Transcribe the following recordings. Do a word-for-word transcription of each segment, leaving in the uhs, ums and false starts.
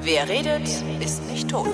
Wer redet, ist nicht tot.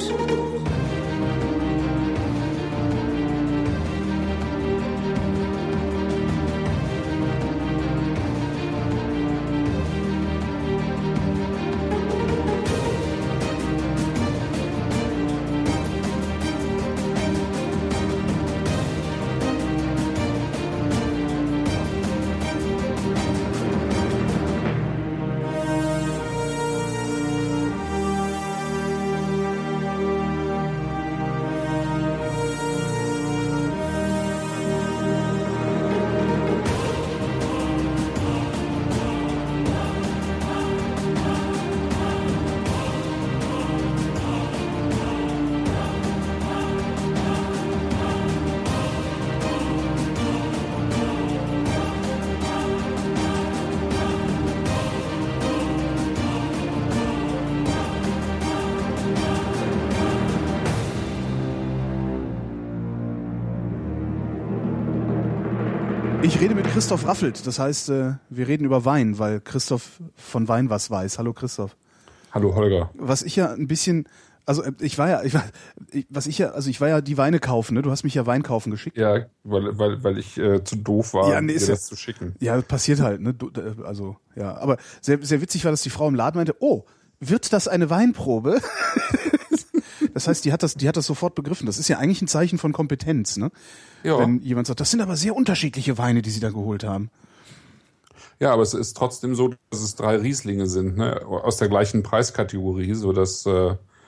Ich rede mit Christoph Raffelt, das heißt, wir reden über Wein, weil Christoph von Wein was weiß. Hallo Christoph. Hallo Holger. Was ich ja ein bisschen, also ich war ja, ich war, was ich ja, also ich war ja die Weine kaufen, ne? Du hast mich ja Wein kaufen geschickt. Ja, weil weil weil ich äh, zu doof war, ja, nee, dir das ja, zu schicken. Ja, passiert halt, ne? Du, also ja, aber sehr sehr witzig war, dass die Frau im Laden meinte, oh, wird das eine Weinprobe? Das heißt, die hat das, die hat das sofort begriffen. Das ist ja eigentlich ein Zeichen von Kompetenz, ne? Ja. Wenn jemand sagt, das sind aber sehr unterschiedliche Weine, die sie da geholt haben. Ja, aber es ist trotzdem so, dass es drei Rieslinge sind, ne? Aus der gleichen Preiskategorie, so dass, äh,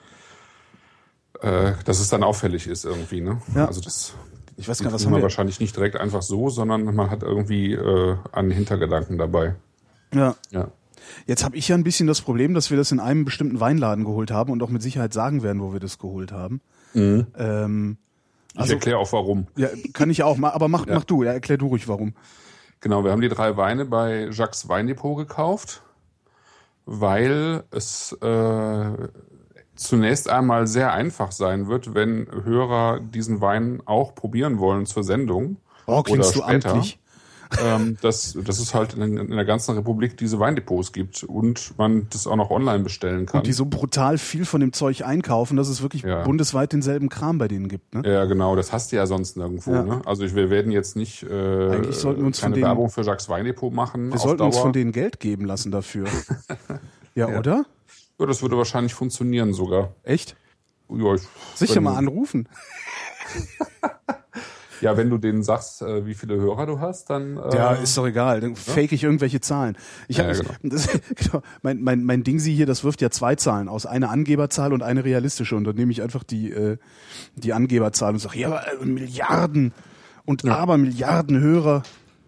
äh, dass es dann auffällig ist irgendwie, ne? Ja. Also das ich weiß gar nicht, was haben wir wir wahrscheinlich nicht direkt einfach so, sondern man hat irgendwie äh, einen Hintergedanken dabei. Ja. Ja. Jetzt habe ich ja ein bisschen das Problem, dass wir das in einem bestimmten Weinladen geholt haben und auch mit Sicherheit sagen werden, wo wir das geholt haben. Mhm. Ähm, ich also, erkläre auch warum. Ja, kann ich auch, aber mach, ja. mach du, ja, erklär du ruhig warum. Genau, wir haben die drei Weine bei Jacques Weindepot gekauft, weil es äh, zunächst einmal sehr einfach sein wird, wenn Hörer diesen Wein auch probieren wollen zur Sendung. Oh, klingst oder du später. amtlich. ähm, dass, dass es halt in, in der ganzen Republik diese Weindepots gibt und man das auch noch online bestellen kann. Und die so brutal viel von dem Zeug einkaufen, dass es wirklich ja. bundesweit denselben Kram bei denen gibt. Ne? Ja, genau, das hast du ja sonst nirgendwo. Ja. Ne? Also wir werden jetzt nicht äh, Eigentlich sollten wir uns keine von denen, Werbung für Jacques Weindepot machen. Wir sollten uns von denen Geld geben lassen dafür. ja, ja, oder? Ja, das würde wahrscheinlich funktionieren sogar. Echt? Ja, ich, Sicher mal anrufen. Ja, wenn du denen sagst, äh, wie viele Hörer du hast, dann... Äh, ja, ist doch egal. Dann fake ich irgendwelche Zahlen. Ich hab, ja, genau. Das, genau, mein, mein, mein Dingsi hier, das wirft ja zwei Zahlen aus. Eine Angeberzahl und eine realistische. Und dann nehme ich einfach die, äh, die Angeberzahl und sage, ja, aber äh, Milliarden und ja. aber Milliarden Hörer.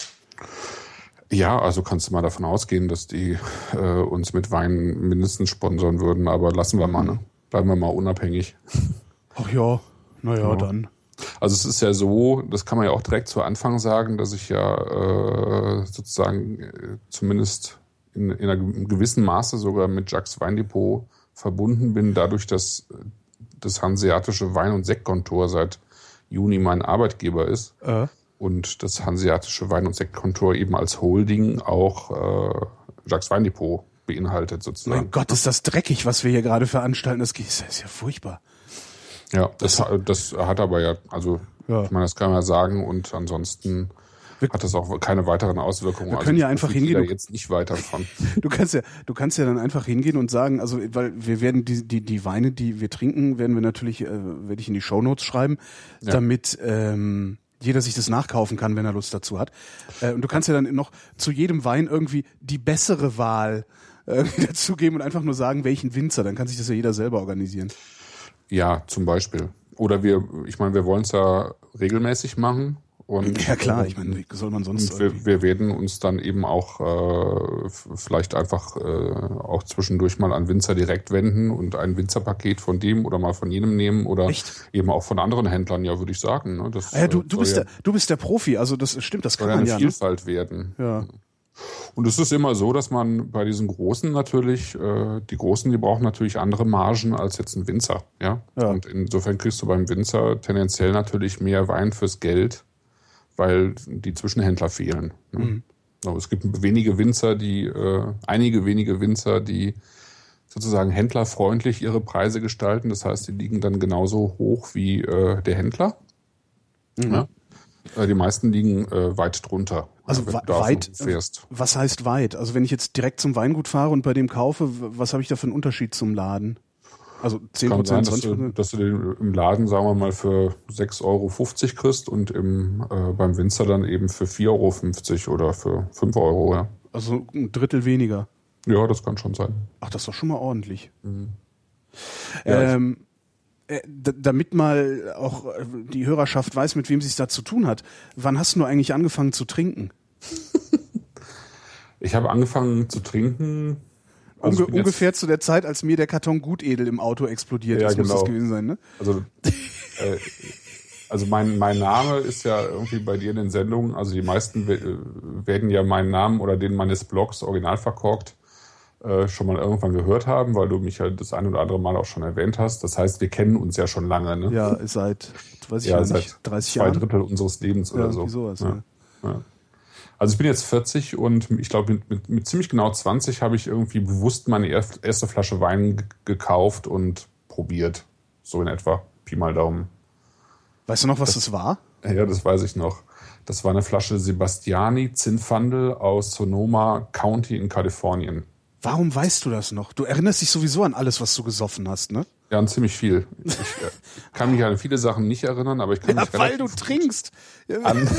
Ja, also kannst du mal davon ausgehen, dass die äh, uns mit Wein mindestens sponsern würden. Aber lassen wir mal, ne? Bleiben wir mal unabhängig. Ach ja, naja, ja. dann... Also es ist ja so, das kann man ja auch direkt zu Anfang sagen, dass ich ja äh, sozusagen äh, zumindest in, in einem gewissen Maße sogar mit Jacques Weindepot verbunden bin, dadurch, dass das Hanseatische Wein- und Sektkontor seit Juni mein Arbeitgeber ist äh. und das Hanseatische Wein- und Sektkontor eben als Holding auch äh, Jacques Weindepot beinhaltet sozusagen. Mein Gott, ist das dreckig, was wir hier gerade veranstalten. Das ist ja furchtbar. Ja, das, das hat aber ja, also ja. ich meine, das kann man ja sagen und ansonsten wir, hat das auch keine weiteren Auswirkungen. Wir können also ja einfach hingehen. Da jetzt nicht weiter von. Du kannst ja, du kannst ja dann einfach hingehen und sagen, also weil wir werden die die die Weine, die wir trinken, werden wir natürlich, äh, werde ich in die Shownotes schreiben, ja. damit ähm, jeder sich das nachkaufen kann, wenn er Lust dazu hat. Äh, und du kannst ja dann noch zu jedem Wein irgendwie die bessere Wahl irgendwie dazugeben und einfach nur sagen, welchen Winzer. Dann kann sich das ja jeder selber organisieren. Ja, zum Beispiel. Oder wir, ich meine, wir wollen es ja regelmäßig machen. Und, ja klar, ich meine, wie soll man sonst... Und wir, wir werden uns dann eben auch äh, vielleicht einfach äh, auch zwischendurch mal an Winzer direkt wenden und ein Winzerpaket von dem oder mal von jenem nehmen oder Echt? eben auch von anderen Händlern, ja, würde ich sagen. Ne? Das, ah ja, du, du, bist ja, der, du bist der Profi, also das stimmt, das kann man eine ja. eine Vielfalt ne? werden. Ja. Und es ist immer so, dass man bei diesen Großen natürlich, äh, die Großen, die brauchen natürlich andere Margen als jetzt ein Winzer. Ja? ja. Und insofern kriegst du beim Winzer tendenziell natürlich mehr Wein fürs Geld, weil die Zwischenhändler fehlen. Ne? Mhm. So, es gibt wenige Winzer, die, äh, einige wenige Winzer, die sozusagen händlerfreundlich ihre Preise gestalten. Das heißt, die liegen dann genauso hoch wie äh, der Händler. Mhm. Ja? Die meisten liegen äh, weit drunter. Also wenn wa- du da weit, so fährst. Was heißt weit? Also wenn ich jetzt direkt zum Weingut fahre und bei dem kaufe, was habe ich da für einen Unterschied zum Laden? Also zehn Prozent, zwanzig Prozent? Dass du den im Laden, sagen wir mal, für sechs Euro fünfzig kriegst und im, äh, beim Winzer dann eben für vier Euro fünfzig oder für fünf Euro. Ja. Also ein Drittel weniger. Ja, das kann schon sein. Ach, das ist doch schon mal ordentlich. Mhm. Ja, ähm, äh, d- damit mal auch äh, die Hörerschaft weiß, mit wem sie es da zu tun hat. Wann hast du eigentlich angefangen zu trinken? Ich habe angefangen zu trinken. Also Unge- ungefähr zu der Zeit, als mir der Karton Gutedel im Auto explodiert ja, ist, genau. muss das gewesen sein, ne? Also, äh, also mein, mein Name ist ja irgendwie bei dir in den Sendungen, also die meisten we- werden ja meinen Namen oder den meines Blogs original verkorkt äh, schon mal irgendwann gehört haben, weil du mich ja das ein oder andere Mal auch schon erwähnt hast. Das heißt, wir kennen uns ja schon lange, ne? Ja, seit, weiß ich ja, ja seit nicht, dreißig zwei Jahren. Drittel unseres Lebens Ja, oder so. sowas, ja. ja. Ja. Also ich bin jetzt vierzig und ich glaube, mit, mit, mit ziemlich genau zwanzig habe ich irgendwie bewusst meine erste Flasche Wein g- gekauft und probiert. So in etwa. Pi mal Daumen. Weißt du noch, was das, das war? Ja, das weiß ich noch. Das war eine Flasche Sebastiani Zinfandel aus Sonoma County in Kalifornien. Warum weißt du das noch? Du erinnerst dich sowieso an alles, was du gesoffen hast, ne? Ja, an ziemlich viel. Ich äh, kann mich an viele Sachen nicht erinnern, aber ich kann ja, mich weil du trinkst. An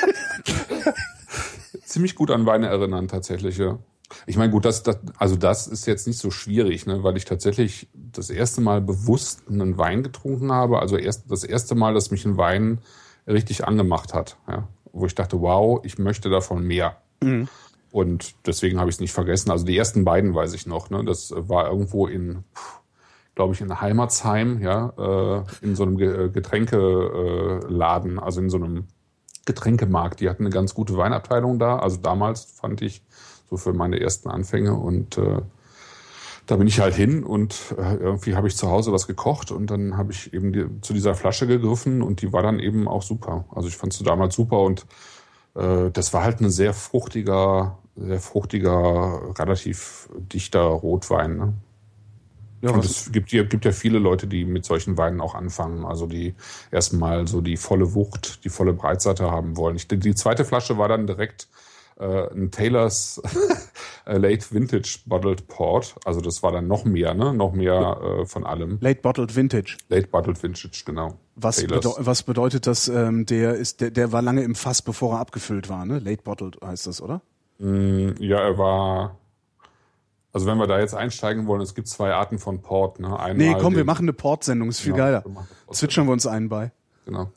ziemlich gut an Weine erinnern tatsächlich, ja. Ich meine, gut, das, das, also das ist jetzt nicht so schwierig, ne, weil ich tatsächlich das erste Mal bewusst einen Wein getrunken habe. Also erst das erste Mal, dass mich ein Wein richtig angemacht hat, ja, wo ich dachte, wow, ich möchte davon mehr. Mhm. Und deswegen habe ich es nicht vergessen. Also die ersten beiden weiß ich noch. Ne, das war irgendwo in, glaube ich, in Heimatsheim, ja, äh, in so einem Getränkeladen, also in so einem Getränkemarkt. Die hatten eine ganz gute Weinabteilung da. Also damals fand ich so für meine ersten Anfänge. Und äh, da bin ich halt hin und äh, irgendwie habe ich zu Hause was gekocht und dann habe ich eben die, zu dieser Flasche gegriffen und die war dann eben auch super. Also ich fand sie damals super und äh, das war halt ein sehr fruchtiger, sehr fruchtiger, relativ dichter Rotwein, ne? Ja, und es gibt, gibt ja viele Leute, die mit solchen Weinen auch anfangen. Also die erstmal so die volle Wucht, die volle Breitseite haben wollen. Ich, die zweite Flasche war dann direkt äh, ein Taylor's Late Vintage Bottled Port. Also das war dann noch mehr, ne? Noch mehr äh, von allem. Late Bottled Vintage. Late Bottled Vintage, genau. Was, bedeu- was bedeutet das? Ähm, der ist, der, der war lange im Fass, bevor er abgefüllt war, ne? Late Bottled heißt das, oder? Mm, ja, er war. Also wenn wir da jetzt einsteigen wollen, es gibt zwei Arten von Port. Ne? Einmal nee, komm, den, wir machen eine Port-Sendung, ist viel genau, geiler. Zwitschern wir uns einen bei. Genau.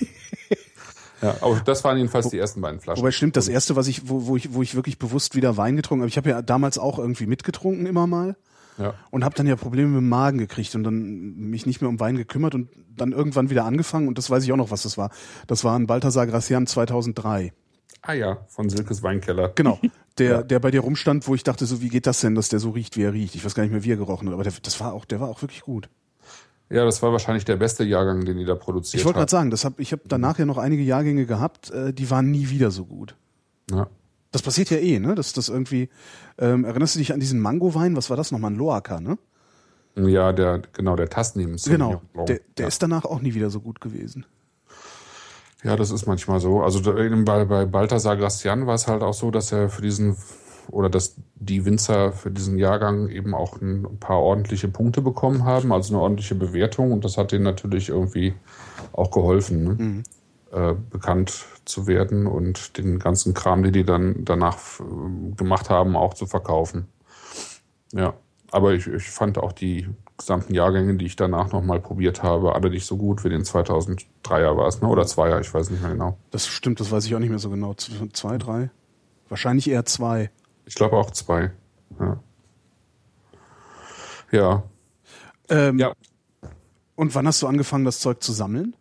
Ja, aber das waren jedenfalls die ersten beiden Flaschen. Wobei stimmt, das erste, was ich, wo, wo ich, wo ich wirklich bewusst wieder Wein getrunken habe, ich habe ja damals auch irgendwie mitgetrunken immer mal. Ja. Und habe dann ja Probleme mit dem Magen gekriegt und dann mich nicht mehr um Wein gekümmert und dann irgendwann wieder angefangen und das weiß ich auch noch, was das war. Das war ein Balthasar Gracian zweitausenddrei. Ah ja, von Silkes Weinkeller. Genau, der ja. der bei dir rumstand, wo ich dachte, so wie geht das denn, dass der so riecht, wie er riecht. Ich weiß gar nicht mehr, wie er gerochen hat, aber der, das war auch, der war auch wirklich gut. Ja, das war wahrscheinlich der beste Jahrgang, den die da produziert haben. Ich wollte gerade sagen, das hab, ich habe danach ja noch einige Jahrgänge gehabt, äh, die waren nie wieder so gut. Ja. Das passiert ja eh, ne? Dass das irgendwie, ähm, erinnerst du dich an diesen Mango-Wein? Was war das nochmal? Ein Loacker, ne? Ja, der, genau, der Tassnehmen. Genau, der, der ja. ist danach auch nie wieder so gut gewesen. Ja, das ist manchmal so. Also bei, bei Balthasar Gracian war es halt auch so, dass er für diesen, oder dass die Winzer für diesen Jahrgang eben auch ein paar ordentliche Punkte bekommen haben, also eine ordentliche Bewertung und das hat denen natürlich irgendwie auch geholfen, ne? Mhm. äh, bekannt zu werden und den ganzen Kram, den die dann danach äh, gemacht haben, auch zu verkaufen. Ja, aber ich, ich fand auch die gesamten Jahrgänge, die ich danach nochmal probiert habe, alle nicht so gut wie den zweitausenddreier war es, ne? Oder zweier, ich weiß nicht mehr genau. Das stimmt, das weiß ich auch nicht mehr so genau. Zwei, drei? Wahrscheinlich eher zwei. Ich glaube auch zwei. Ja. Ja. Ähm, ja. Und wann hast du angefangen, das Zeug zu sammeln?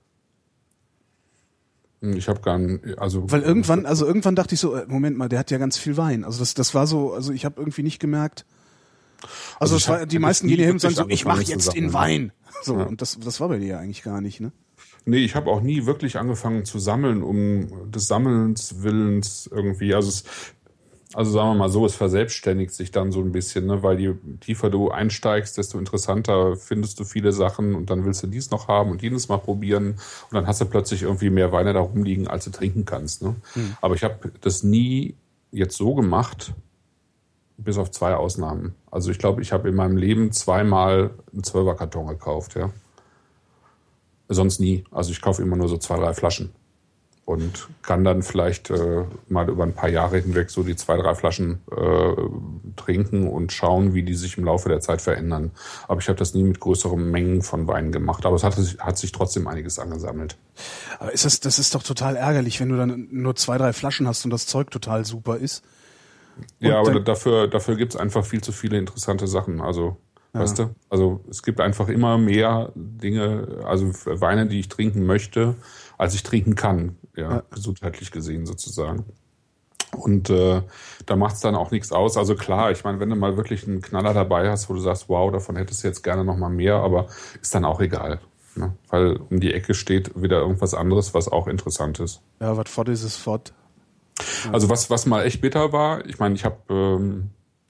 Ich habe gar nicht, also weil irgendwann, also irgendwann dachte ich so, Moment mal, der hat ja ganz viel Wein. Also das, das war so, also ich habe irgendwie nicht gemerkt. Also, also das war, die meisten gehen hier hin und sagen so, ich mache jetzt in Wein. So, ja. Und das, das war bei dir ja eigentlich gar nicht, ne? Nee, ich habe auch nie wirklich angefangen zu sammeln, um des Sammelns Willens irgendwie. Also es, Also sagen wir mal so, es verselbstständigt sich dann so ein bisschen, ne? Weil je tiefer du einsteigst, desto interessanter findest du viele Sachen und dann willst du dies noch haben und jenes mal probieren und dann hast du plötzlich irgendwie mehr Weine da rumliegen, als du trinken kannst. Ne? Mhm. Aber ich habe das nie jetzt so gemacht, bis auf zwei Ausnahmen. Also ich glaube, ich habe in meinem Leben zweimal einen Zwölferkarton gekauft. Ja? Sonst nie. Also ich kaufe immer nur so zwei, drei Flaschen. Und kann dann vielleicht äh, mal über ein paar Jahre hinweg so die zwei, drei Flaschen äh, trinken und schauen, wie die sich im Laufe der Zeit verändern. Aber ich habe das nie mit größeren Mengen von Wein gemacht. Aber es hat, hat sich trotzdem einiges angesammelt. Aber ist das, das ist doch total ärgerlich, wenn du dann nur zwei, drei Flaschen hast und das Zeug total super ist. Und ja, aber dafür, dafür gibt es einfach viel zu viele interessante Sachen. Also, ja. Weißt du? Also es gibt einfach immer mehr Dinge, also Weine, die ich trinken möchte, als ich trinken kann, ja, ja. gesundheitlich gesehen sozusagen. Und äh, da macht es dann auch nichts aus. Also klar, ich meine, wenn du mal wirklich einen Knaller dabei hast, wo du sagst, wow, davon hättest du jetzt gerne noch mal mehr, aber ist dann auch egal. Ne? Weil um die Ecke steht wieder irgendwas anderes, was auch interessant ist. Ja, was fort ist, ist fort. Ja. Also was, was mal echt bitter war, ich meine, ich habe ähm,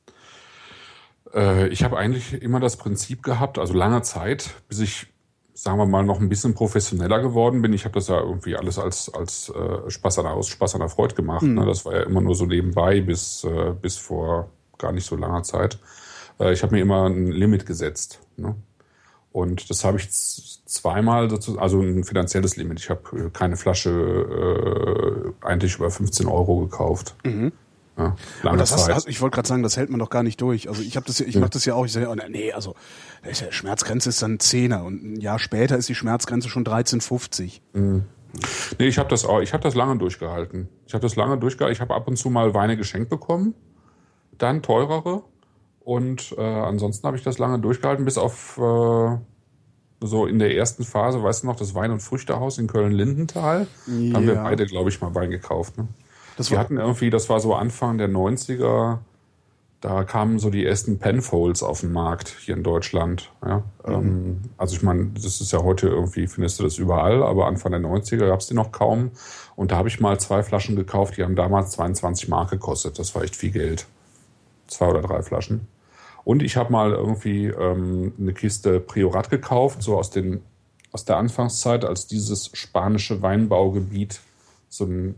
äh, ich habe eigentlich immer das Prinzip gehabt, also lange Zeit, bis ich sagen wir mal, noch ein bisschen professioneller geworden bin. Ich habe das ja irgendwie alles als als äh, Spaß an aus Spaß an der Freude gemacht. Mhm. Ne? Das war ja immer nur so nebenbei bis äh, bis vor gar nicht so langer Zeit. Äh, ich habe mir immer ein Limit gesetzt. Ne? Und das habe ich z- zweimal dazu, also ein finanzielles Limit. Ich habe keine Flasche äh, eigentlich über fünfzehn Euro gekauft. Mhm. Ja, lange das Zeit. Hast, ich wollte gerade sagen, das hält man doch gar nicht durch. Also ich habe das, ja, ich ja. mache das ja auch. Ich sage, oh, nee, also die Schmerzgrenze ist dann Zehner und ein Jahr später ist die Schmerzgrenze schon dreizehn fünfzig. Mhm. Nee, ich habe das auch. Ich habe das lange durchgehalten. Ich habe das lange durchgehalten. Ich habe ab und zu mal Weine geschenkt bekommen, dann teurere und äh, ansonsten habe ich das lange durchgehalten, bis auf äh, so in der ersten Phase, weißt du noch, das Wein- und Früchtehaus in Köln-Lindenthal. Ja. Da haben wir beide, glaube ich, mal Wein gekauft. Ne? Das wir hatten irgendwie, das war so Anfang der neunziger, da kamen so die ersten Penfolds auf den Markt hier in Deutschland. Ja? Mhm. Ähm, also ich meine, das ist ja heute irgendwie, findest du das überall, aber Anfang der neunziger gab es die noch kaum. Und da habe ich mal zwei Flaschen gekauft, die haben damals zweiundzwanzig Mark gekostet. Das war echt viel Geld. Zwei oder drei Flaschen. Und ich habe mal irgendwie ähm, eine Kiste Priorat gekauft, so aus, den, aus der Anfangszeit, als dieses spanische Weinbaugebiet so ein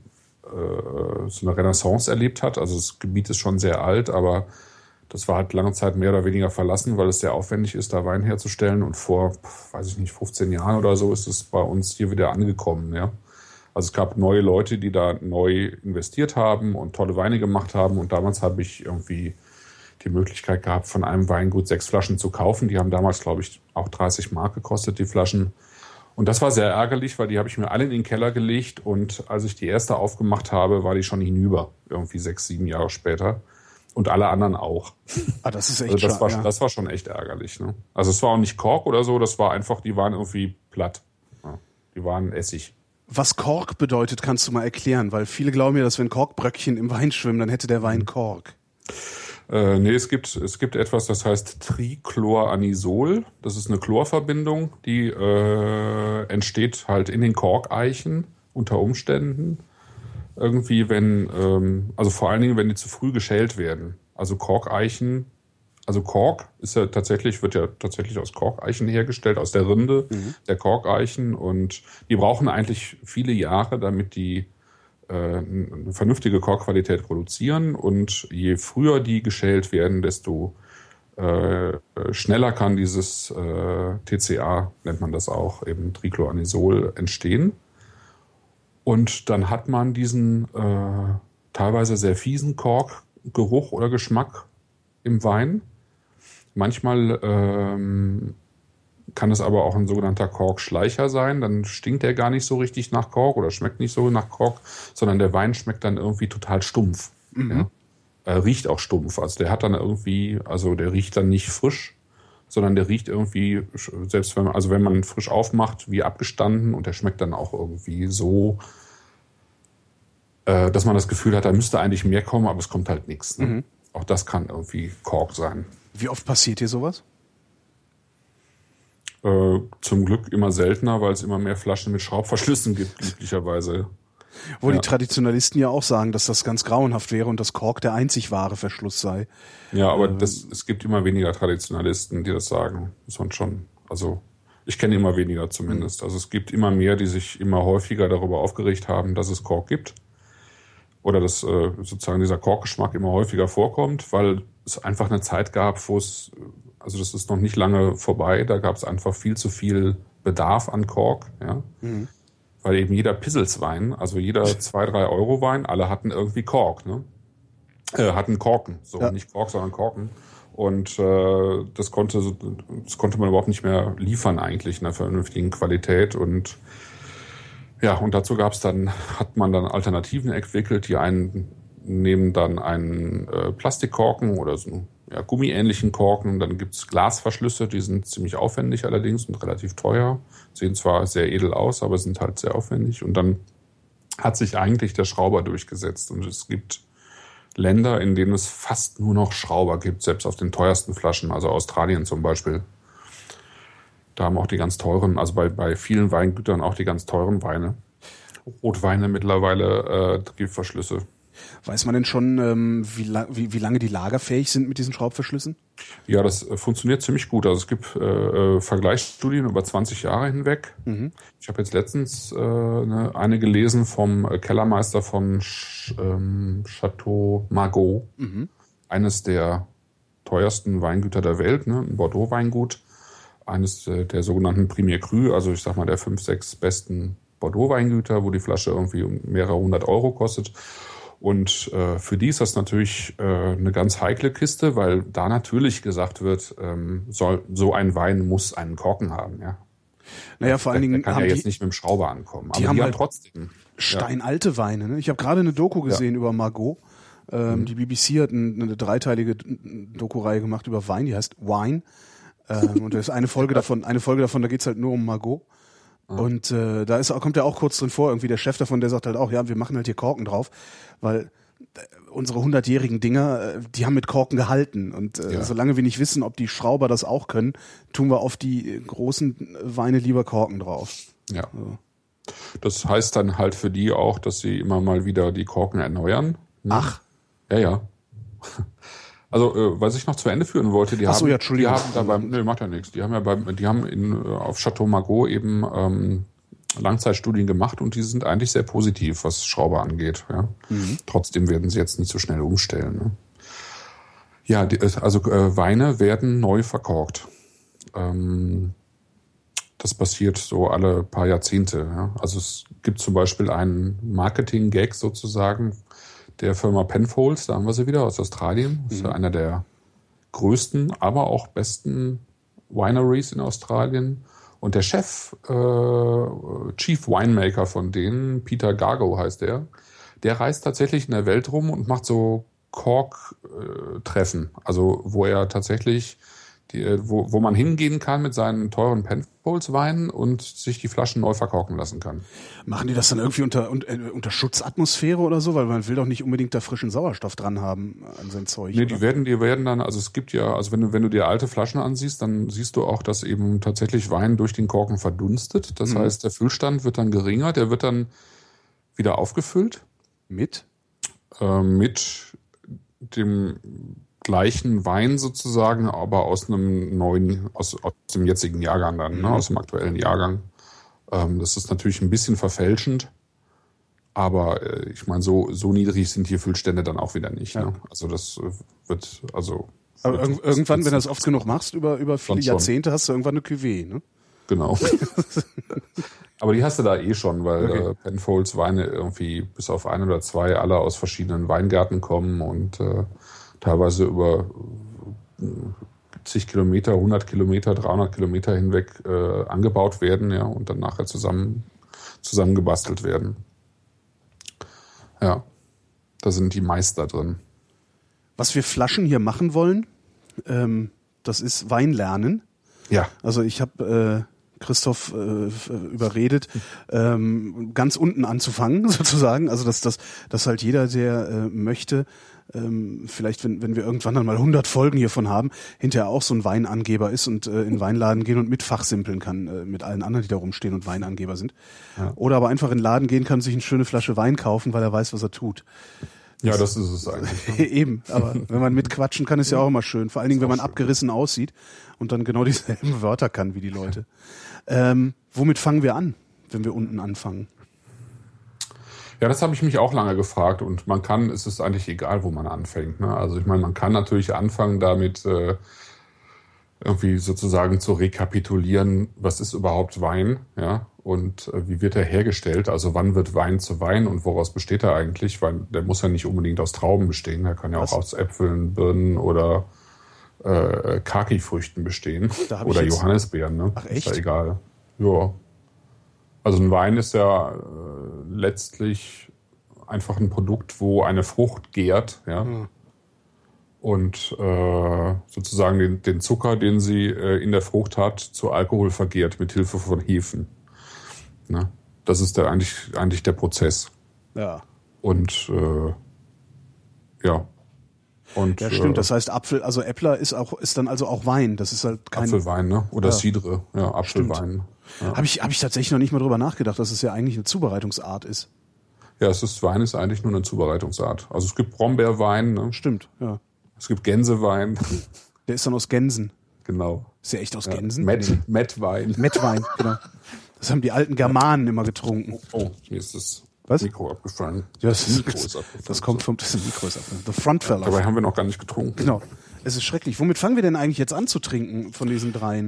so eine Renaissance erlebt hat. Also das Gebiet ist schon sehr alt, aber das war halt lange Zeit mehr oder weniger verlassen, weil es sehr aufwendig ist, da Wein herzustellen. Und vor, weiß ich nicht, fünfzehn Jahren oder so ist es bei uns hier wieder angekommen. Ja? Also es gab neue Leute, die da neu investiert haben und tolle Weine gemacht haben. Und damals habe ich irgendwie die Möglichkeit gehabt, von einem Weingut sechs Flaschen zu kaufen. Die haben damals, glaube ich, auch dreißig Mark gekostet, die Flaschen. Und das war sehr ärgerlich, weil die habe ich mir alle in den Keller gelegt und als ich die erste aufgemacht habe, war die schon hinüber, irgendwie sechs, sieben Jahre später. Und alle anderen auch. Ah, das ist echt also das, schade, war, ja. das war schon echt ärgerlich. Ne? Also es war auch nicht Kork oder so, das war einfach, die waren irgendwie platt. Ja, die waren Essig. Was Kork bedeutet, kannst du mal erklären, weil viele glauben ja, dass wenn Korkbröckchen im Wein schwimmen, dann hätte der Wein Kork. Äh, nee, es gibt, es gibt etwas, das heißt Trichloranisol. Das ist eine Chlorverbindung, die äh, entsteht halt in den Korkeichen unter Umständen. Irgendwie, wenn, ähm, also vor allen Dingen, wenn die zu früh geschält werden. Also Korkeichen, also Kork ist ja tatsächlich, wird ja tatsächlich aus Korkeichen hergestellt, aus der Rinde mhm. der Korkeichen. Und die brauchen eigentlich viele Jahre, damit die eine vernünftige Korkqualität produzieren und je früher die geschält werden, desto äh, schneller kann dieses äh, T C A, nennt man das auch, eben Trichloranisol, entstehen. Und dann hat man diesen äh, teilweise sehr fiesen Korkgeruch oder Geschmack im Wein. Manchmal ähm, kann es aber auch ein sogenannter Korkschleicher sein. Dann stinkt der gar nicht so richtig nach Kork oder schmeckt nicht so nach Kork, sondern der Wein schmeckt dann irgendwie total stumpf. Mhm. Ja? Er riecht auch stumpf. Also der hat dann irgendwie, also der riecht dann nicht frisch, sondern der riecht irgendwie, selbst wenn man, also wenn man frisch aufmacht, wie abgestanden und der schmeckt dann auch irgendwie so, äh, dass man das Gefühl hat, da müsste eigentlich mehr kommen, aber es kommt halt nichts. Ne? Mhm. Auch das kann irgendwie Kork sein. Wie oft passiert hier sowas? Äh, zum Glück immer seltener, weil es immer mehr Flaschen mit Schraubverschlüssen gibt, glücklicherweise. Wo Ja. die Traditionalisten ja auch sagen, dass das ganz grauenhaft wäre und dass Kork der einzig wahre Verschluss sei. Ja, aber das, es gibt immer weniger Traditionalisten, die das sagen. Muss man schon, also ich kenne immer weniger zumindest. Also es gibt immer mehr, die sich immer häufiger darüber aufgeregt haben, dass es Kork gibt. Oder dass äh, sozusagen dieser Korkgeschmack immer häufiger vorkommt, weil es einfach eine Zeit gab, wo es, also das ist noch nicht lange vorbei, da gab es einfach viel zu viel Bedarf an Kork, ja. Mhm. Weil eben jeder Pisselswein, also jeder zwei, drei Euro Wein, alle hatten irgendwie Kork, ne? Äh, hatten Korken, so Ja. nicht Kork, sondern Korken. Und äh, das konnte so- das konnte man überhaupt nicht mehr liefern eigentlich in einer vernünftigen Qualität. Und ja, und dazu gab's dann, hat man dann Alternativen entwickelt. Die einen nehmen dann einen äh, Plastikkorken oder so einen ja, gummiähnlichen Korken. Dann gibt's Glasverschlüsse, die sind ziemlich aufwendig allerdings und relativ teuer. Sehen zwar sehr edel aus, aber sind halt sehr aufwendig. Und dann hat sich eigentlich der Schrauber durchgesetzt. Und es gibt Länder, in denen es fast nur noch Schrauber gibt, selbst auf den teuersten Flaschen, also Australien zum Beispiel. Da haben auch die ganz teuren, also bei, bei vielen Weingütern auch die ganz teuren Weine. Rotweine mittlerweile äh, Giftverschlüsse. Weiß man denn schon, ähm, wie, la- wie, wie lange die lagerfähig sind mit diesen Schraubverschlüssen? Ja, das äh, funktioniert ziemlich gut. Also es gibt äh, äh, Vergleichsstudien über zwanzig Jahre hinweg. Mhm. Ich habe jetzt letztens äh, eine, eine gelesen vom äh, Kellermeister von Ch ähm, Chateau Margaux, Mhm. eines der teuersten Weingüter der Welt, ne? Ein Bordeaux-Weingut, eines äh, der sogenannten Premier Cru, also ich sag mal der fünf, sechs besten Bordeaux-Weingüter, wo die Flasche irgendwie um mehrere hundert Euro kostet. Und äh, für die ist das natürlich äh, eine ganz heikle Kiste, weil da natürlich gesagt wird, ähm, soll, so ein Wein muss einen Korken haben. Ja. Naja, vor allen Der, der Dingen kann haben ja die jetzt nicht mit dem Schrauber ankommen. die Aber haben die halt haben trotzdem. steinalte Weine. Ne? Ich habe gerade eine Doku gesehen über Margaux. Ähm, Mhm. Die B B C hat ein, eine dreiteilige Doku-Reihe gemacht über Wein, die heißt Wine. Ähm, und da ist eine Folge davon, eine Folge davon, da geht's halt nur um Margaux. Und äh, da ist, kommt ja auch kurz drin vor, irgendwie der Chef davon, der sagt halt auch, ja, wir machen halt hier Korken drauf, weil äh, unsere hundertjährigen Dinger, äh, die haben mit Korken gehalten. Und äh, Ja. solange wir nicht wissen, ob die Schrauber das auch können, tun wir auf die äh, großen Weine lieber Korken drauf. Ja. Das heißt dann halt für die auch, dass sie immer mal wieder die Korken erneuern. Ne? Ach. Ja, ja. Also, äh, was ich noch zu Ende führen wollte, die Ach so, haben, ja, Entschuldigung. die haben da beim, nee, macht ja nichts. Die haben ja beim, die haben in, äh, auf Chateau Margaux eben ähm, Langzeitstudien gemacht und die sind eigentlich sehr positiv, was Schrauber angeht. Ja. Mhm. Trotzdem werden sie jetzt nicht so schnell umstellen. Ne? Ja, die, also äh, Weine werden neu verkorkt. Ähm, das passiert so alle paar Jahrzehnte. Ja. Also es gibt zum Beispiel einen Marketing-Gag sozusagen der Firma Penfolds, da haben wir sie wieder, aus Australien. Das ist ja einer der größten, aber auch besten Wineries in Australien. Und der Chef, äh, Chief Winemaker von denen, Peter Gargo heißt der, der reist tatsächlich in der Welt rum und macht so Kork-Treffen. Also wo er tatsächlich, die, wo, wo man hingehen kann mit seinen teuren Penfolds-Weinen und sich die Flaschen neu verkorken lassen kann. Machen die das dann irgendwie unter, unter, äh, unter Schutzatmosphäre oder so? Weil man will doch nicht unbedingt da frischen Sauerstoff dran haben an sein Zeug. Nee, oder? die werden, die werden dann, also es gibt ja, also wenn du, wenn du dir alte Flaschen ansiehst, dann siehst du auch, dass eben tatsächlich Wein durch den Korken verdunstet. Das Mhm. heißt, der Füllstand wird dann geringer, der wird dann wieder aufgefüllt Mit? äh, mit dem gleichen Wein sozusagen, aber aus einem neuen, aus, aus dem jetzigen Jahrgang dann, ne, aus dem aktuellen Jahrgang. Ähm, das ist natürlich ein bisschen verfälschend, aber äh, ich meine, so, so niedrig sind die Füllstände dann auch wieder nicht. Ja. Ne? Also das äh, wird, also. Aber wird, irg irgendwann, das- wenn du das oft genug machst, über, über viele Sonst schon. Jahrzehnte, hast du irgendwann eine Cuvée, ne? Genau. Aber die hast du da eh schon, weil Okay. äh, Penfolds Weine irgendwie bis auf ein oder zwei alle aus verschiedenen Weingärten kommen und äh, teilweise über äh, zig Kilometer, hundert Kilometer, dreihundert Kilometer hinweg äh, angebaut werden, ja, und dann nachher zusammen zusammengebastelt werden. Ja, da sind die Meister drin. Was wir Flaschen hier machen wollen, ähm, das ist Wein lernen. Ja. Also ich habe äh, Christoph äh, f- überredet, ähm, ganz unten anzufangen sozusagen. Also dass, dass, dass halt jeder, der äh, möchte, ähm, vielleicht, wenn, wenn wir irgendwann dann mal hundert Folgen hiervon haben, hinterher auch so ein Weinangeber ist und äh, in den Weinladen gehen und mit fachsimpeln kann, äh, mit allen anderen, die da rumstehen und Weinangeber sind. Ja. Oder aber einfach in den Laden gehen kann, sich eine schöne Flasche Wein kaufen, weil er weiß, was er tut. Ja, das ist es eigentlich. Ne? Eben, aber wenn man mitquatschen kann, ist ja auch immer schön. Vor allen Dingen, wenn man schön abgerissen aussieht und dann genau dieselben Wörter kann wie die Leute. Ähm, womit fangen wir an, wenn wir unten anfangen? Ja, das habe ich mich auch lange gefragt und man kann, es ist eigentlich egal, wo man anfängt. Ne? Also ich meine, man kann natürlich anfangen damit äh, irgendwie sozusagen zu rekapitulieren, was ist überhaupt Wein, ja, und äh, wie wird er hergestellt, also wann wird Wein zu Wein und woraus besteht er eigentlich, weil der muss ja nicht unbedingt aus Trauben bestehen, der kann ja was? auch aus Äpfeln, Birnen oder äh, Kaki-Früchten bestehen oder Johannisbeeren, ne? Ach, echt? Ist ja egal. Ja. Also ein Wein ist ja äh, letztlich einfach ein Produkt, wo eine Frucht gärt, ja. Hm. Und äh, sozusagen den, den Zucker, den sie äh, in der Frucht hat, zu Alkohol vergärt mit Hilfe von Hefen. Ne? Das ist der, eigentlich, eigentlich der Prozess. Ja. Und äh, ja. Und, ja, stimmt. Äh, das heißt, Apfel, also Äppler ist auch, ist dann also auch Wein. Das ist halt kein Apfelwein, ne? Oder ja. Cidre, ja, Apfelwein. Ja. Habe ich, hab ich tatsächlich noch nicht mal drüber nachgedacht, dass es ja eigentlich eine Zubereitungsart ist. Ja, es ist Wein ist eigentlich nur eine Zubereitungsart. Also es gibt Brombeerwein, ne? Stimmt, ja. Es gibt Gänsewein. Der ist dann aus Gänsen. Genau. Ist der echt aus ja. Gänsen? Met, nee. Mettwein. Mettwein, genau. Das haben die alten Germanen immer getrunken. Oh, mir ist das Was? Mikro abgefallen. Ja, das, das Mikro ist, ist abgefallen. Das kommt vom das Mikro ist abgefallen. The Front fell off. Dabei haben wir noch gar nicht getrunken. Genau. Es ist schrecklich. Womit fangen wir denn eigentlich jetzt an zu trinken von diesen dreien?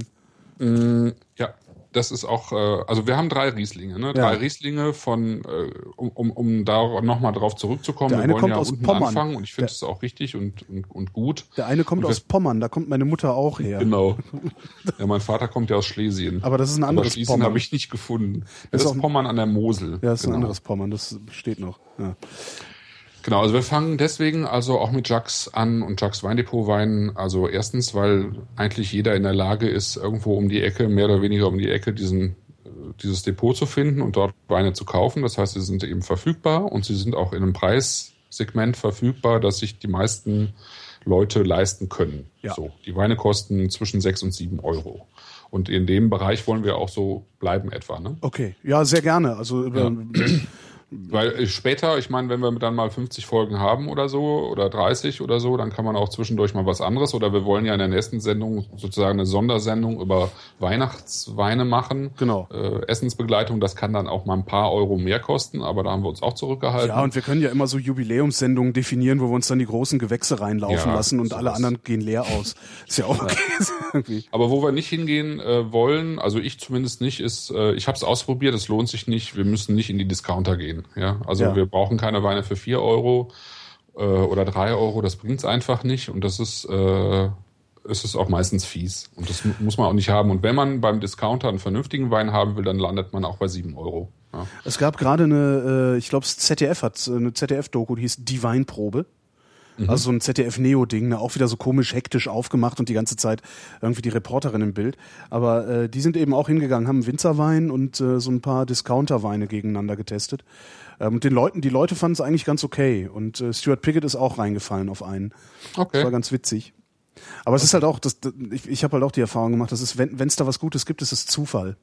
Mm, ja, das ist auch, äh, also wir haben drei Rieslinge, ne? Drei Ja. Rieslinge von, äh, um, um, um da nochmal drauf zurückzukommen. Der eine wir wollen kommt ja aus unten Pommern. anfangen und ich finde Der- es auch richtig und, und, und gut. Der eine kommt Und aus Pommern, da kommt meine Mutter auch her. Genau. Ja, mein Vater kommt ja aus Schlesien. Aber das ist ein anderes Aber Schlesien Pommern. habe ich nicht gefunden. Das, Das ist ist auch- Pommern an der Mosel. Ja, das ist genau. ein anderes Pommern, das steht noch. Ja. Genau, also wir fangen deswegen also auch mit Jacques an und Jacques Weindepot Wein. Also erstens, weil eigentlich jeder in der Lage ist, irgendwo um die Ecke, mehr oder weniger um die Ecke, diesen, dieses Depot zu finden und dort Weine zu kaufen. Das heißt, sie sind eben verfügbar und sie sind auch in einem Preissegment verfügbar, dass sich die meisten Leute leisten können. Ja. So, die Weine kosten zwischen sechs und sieben Euro. Und in dem Bereich wollen wir auch so bleiben etwa, ne? Okay, ja, sehr gerne. Also Ja. äh, Weil später, ich meine, wenn wir dann mal fünfzig Folgen haben oder so oder dreißig oder so, dann kann man auch zwischendurch mal was anderes. Oder wir wollen ja in der nächsten Sendung sozusagen eine Sondersendung über Weihnachtsweine machen. Genau. Äh, Essensbegleitung, das kann dann auch mal ein paar Euro mehr kosten, aber da haben wir uns auch zurückgehalten. ja, und wir können ja immer so Jubiläumssendungen definieren, wo wir uns dann die großen Gewächse reinlaufen Ja, lassen und alle sowas. anderen gehen leer aus. Ist ja auch okay. Irgendwie. Aber wo wir nicht hingehen äh, wollen, also ich zumindest nicht, ist, äh, ich habe es ausprobiert, es lohnt sich nicht, wir müssen nicht in die Discounter gehen. Ja? Also Ja. wir brauchen keine Weine für vier Euro äh, oder drei Euro, das bringt's einfach nicht und das ist, äh, es ist auch meistens fies und das mu- muss man auch nicht haben. Und wenn man beim Discounter einen vernünftigen Wein haben will, dann landet man auch bei sieben Euro. Ja. Es gab gerade eine, äh, ich glaube, das Z D F hat äh, eine Z D F-Doku, die hieß Die Weinprobe. Also so ein Z D F-Neo-Ding, ne? Auch wieder so komisch hektisch aufgemacht und die ganze Zeit irgendwie die Reporterin im Bild. Aber äh, die sind eben auch hingegangen, haben Winzerwein und äh, so ein paar Discounterweine gegeneinander getestet. Ähm, und den Leuten, die Leute fanden es eigentlich ganz okay. Und äh, Stuart Piggott ist auch reingefallen auf einen. Okay. Das war ganz witzig. Aber es ist halt auch, das, das, ich, ich habe halt auch die Erfahrung gemacht, das ist, wenn es da was Gutes gibt, ist es Zufall.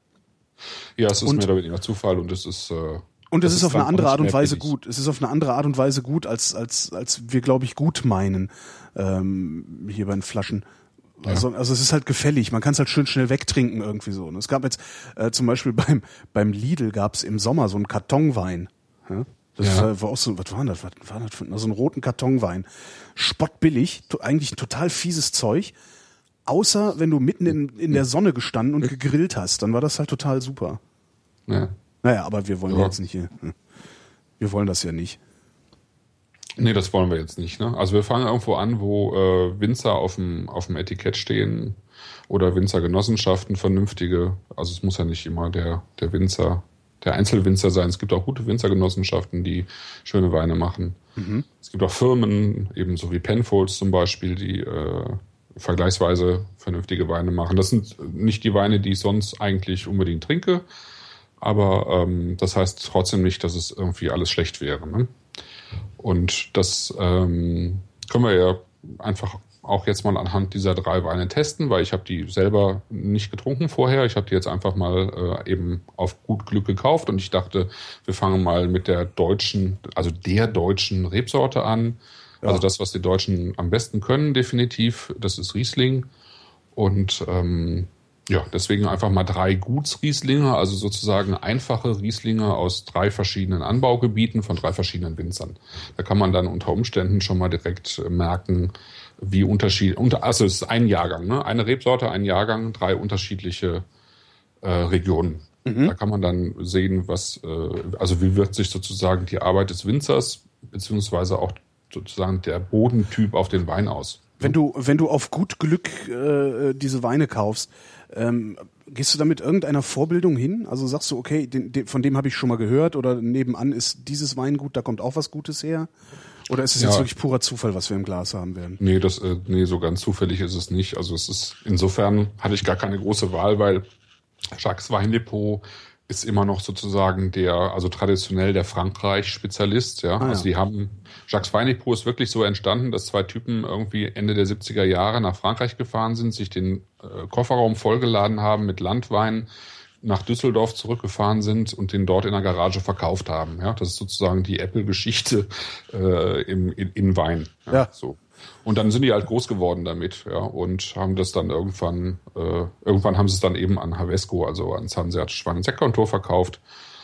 Ja, es ist Und- mehr oder weniger Zufall und es ist. Äh, Und es das ist auf eine dann andere auch Art und nicht mehr Weise billig. gut. Es ist auf eine andere Art und Weise gut, als als als wir, glaube ich, gut meinen ähm, hier bei den Flaschen. Also, also es ist halt gefällig. Man kann es halt schön schnell wegtrinken irgendwie so. Und es gab jetzt äh, zum Beispiel beim beim Lidl gab es im Sommer so einen Kartonwein. Ja? Das Ja. war, war auch so, was war das? Was war das für also einen roten Kartonwein? Spottbillig, to, eigentlich ein total fieses Zeug. Außer wenn du mitten in, in der Sonne gestanden und gegrillt hast, dann war das halt total super. Ja. Naja, aber wir wollen Ja. jetzt nicht hier. Wir wollen das ja nicht. Nee, das wollen wir jetzt nicht. Ne? Also wir fangen irgendwo an, wo äh, Winzer auf dem auf dem Etikett stehen oder Winzergenossenschaften, vernünftige. Also es muss ja nicht immer der der Winzer, der Einzelwinzer sein. Es gibt auch gute Winzergenossenschaften, die schöne Weine machen. Mhm. Es gibt auch Firmen, ebenso wie Penfolds zum Beispiel, die äh, vergleichsweise vernünftige Weine machen. Das sind nicht die Weine, die ich sonst eigentlich unbedingt trinke, aber ähm, das heißt trotzdem nicht, dass es irgendwie alles schlecht wäre. Ne? Und das, ähm, können wir ja einfach auch jetzt mal anhand dieser drei Weine testen, weil ich habe die selber nicht getrunken vorher. Ich habe die jetzt einfach mal äh, eben auf gut Glück gekauft und ich dachte, wir fangen mal mit der deutschen, also der deutschen Rebsorte an. Ja. Also das, was die Deutschen am besten können, definitiv. Das ist Riesling. Und ähm, ja, deswegen einfach mal drei Gutsrieslinge, also sozusagen einfache Rieslinge aus drei verschiedenen Anbaugebieten von drei verschiedenen Winzern. Da kann man dann unter Umständen schon mal direkt merken, wie Unterschied, also es ist ein Jahrgang, ne? Eine Rebsorte, ein Jahrgang, drei unterschiedliche äh, Regionen. Mhm. Da kann man dann sehen, was, äh, also wie wirkt sich sozusagen die Arbeit des Winzers beziehungsweise auch sozusagen der Bodentyp auf den Wein aus. Wenn du, wenn du auf gut Glück äh, diese Weine kaufst, ähm, gehst du da mit irgendeiner Vorbildung hin? Also sagst du, okay, den, den, von dem habe ich schon mal gehört oder nebenan ist dieses Weingut, da kommt auch was Gutes her? Oder ist es ja. jetzt wirklich purer Zufall, was wir im Glas haben werden? Nee, das, äh, nee, so ganz zufällig ist es nicht. Also es ist, insofern hatte ich gar keine große Wahl, weil Jacques Weindepot ist immer noch sozusagen der, also traditionell der Frankreich-Spezialist, ja. Ah, also die ja. haben, Jacques Weindepot ist wirklich so entstanden, dass zwei Typen irgendwie Ende der siebziger Jahre nach Frankreich gefahren sind, sich den äh, Kofferraum vollgeladen haben mit Landwein, nach Düsseldorf zurückgefahren sind und den dort in der Garage verkauft haben. Ja, das ist sozusagen die Apple-Geschichte äh, im, in, in Wein. Ja, ja. So. Und dann sind die halt groß geworden damit, ja, und haben das dann irgendwann, äh, irgendwann haben sie es dann eben an Havesco, also ans Hanseatische Wein- und Sektkontor verkauft.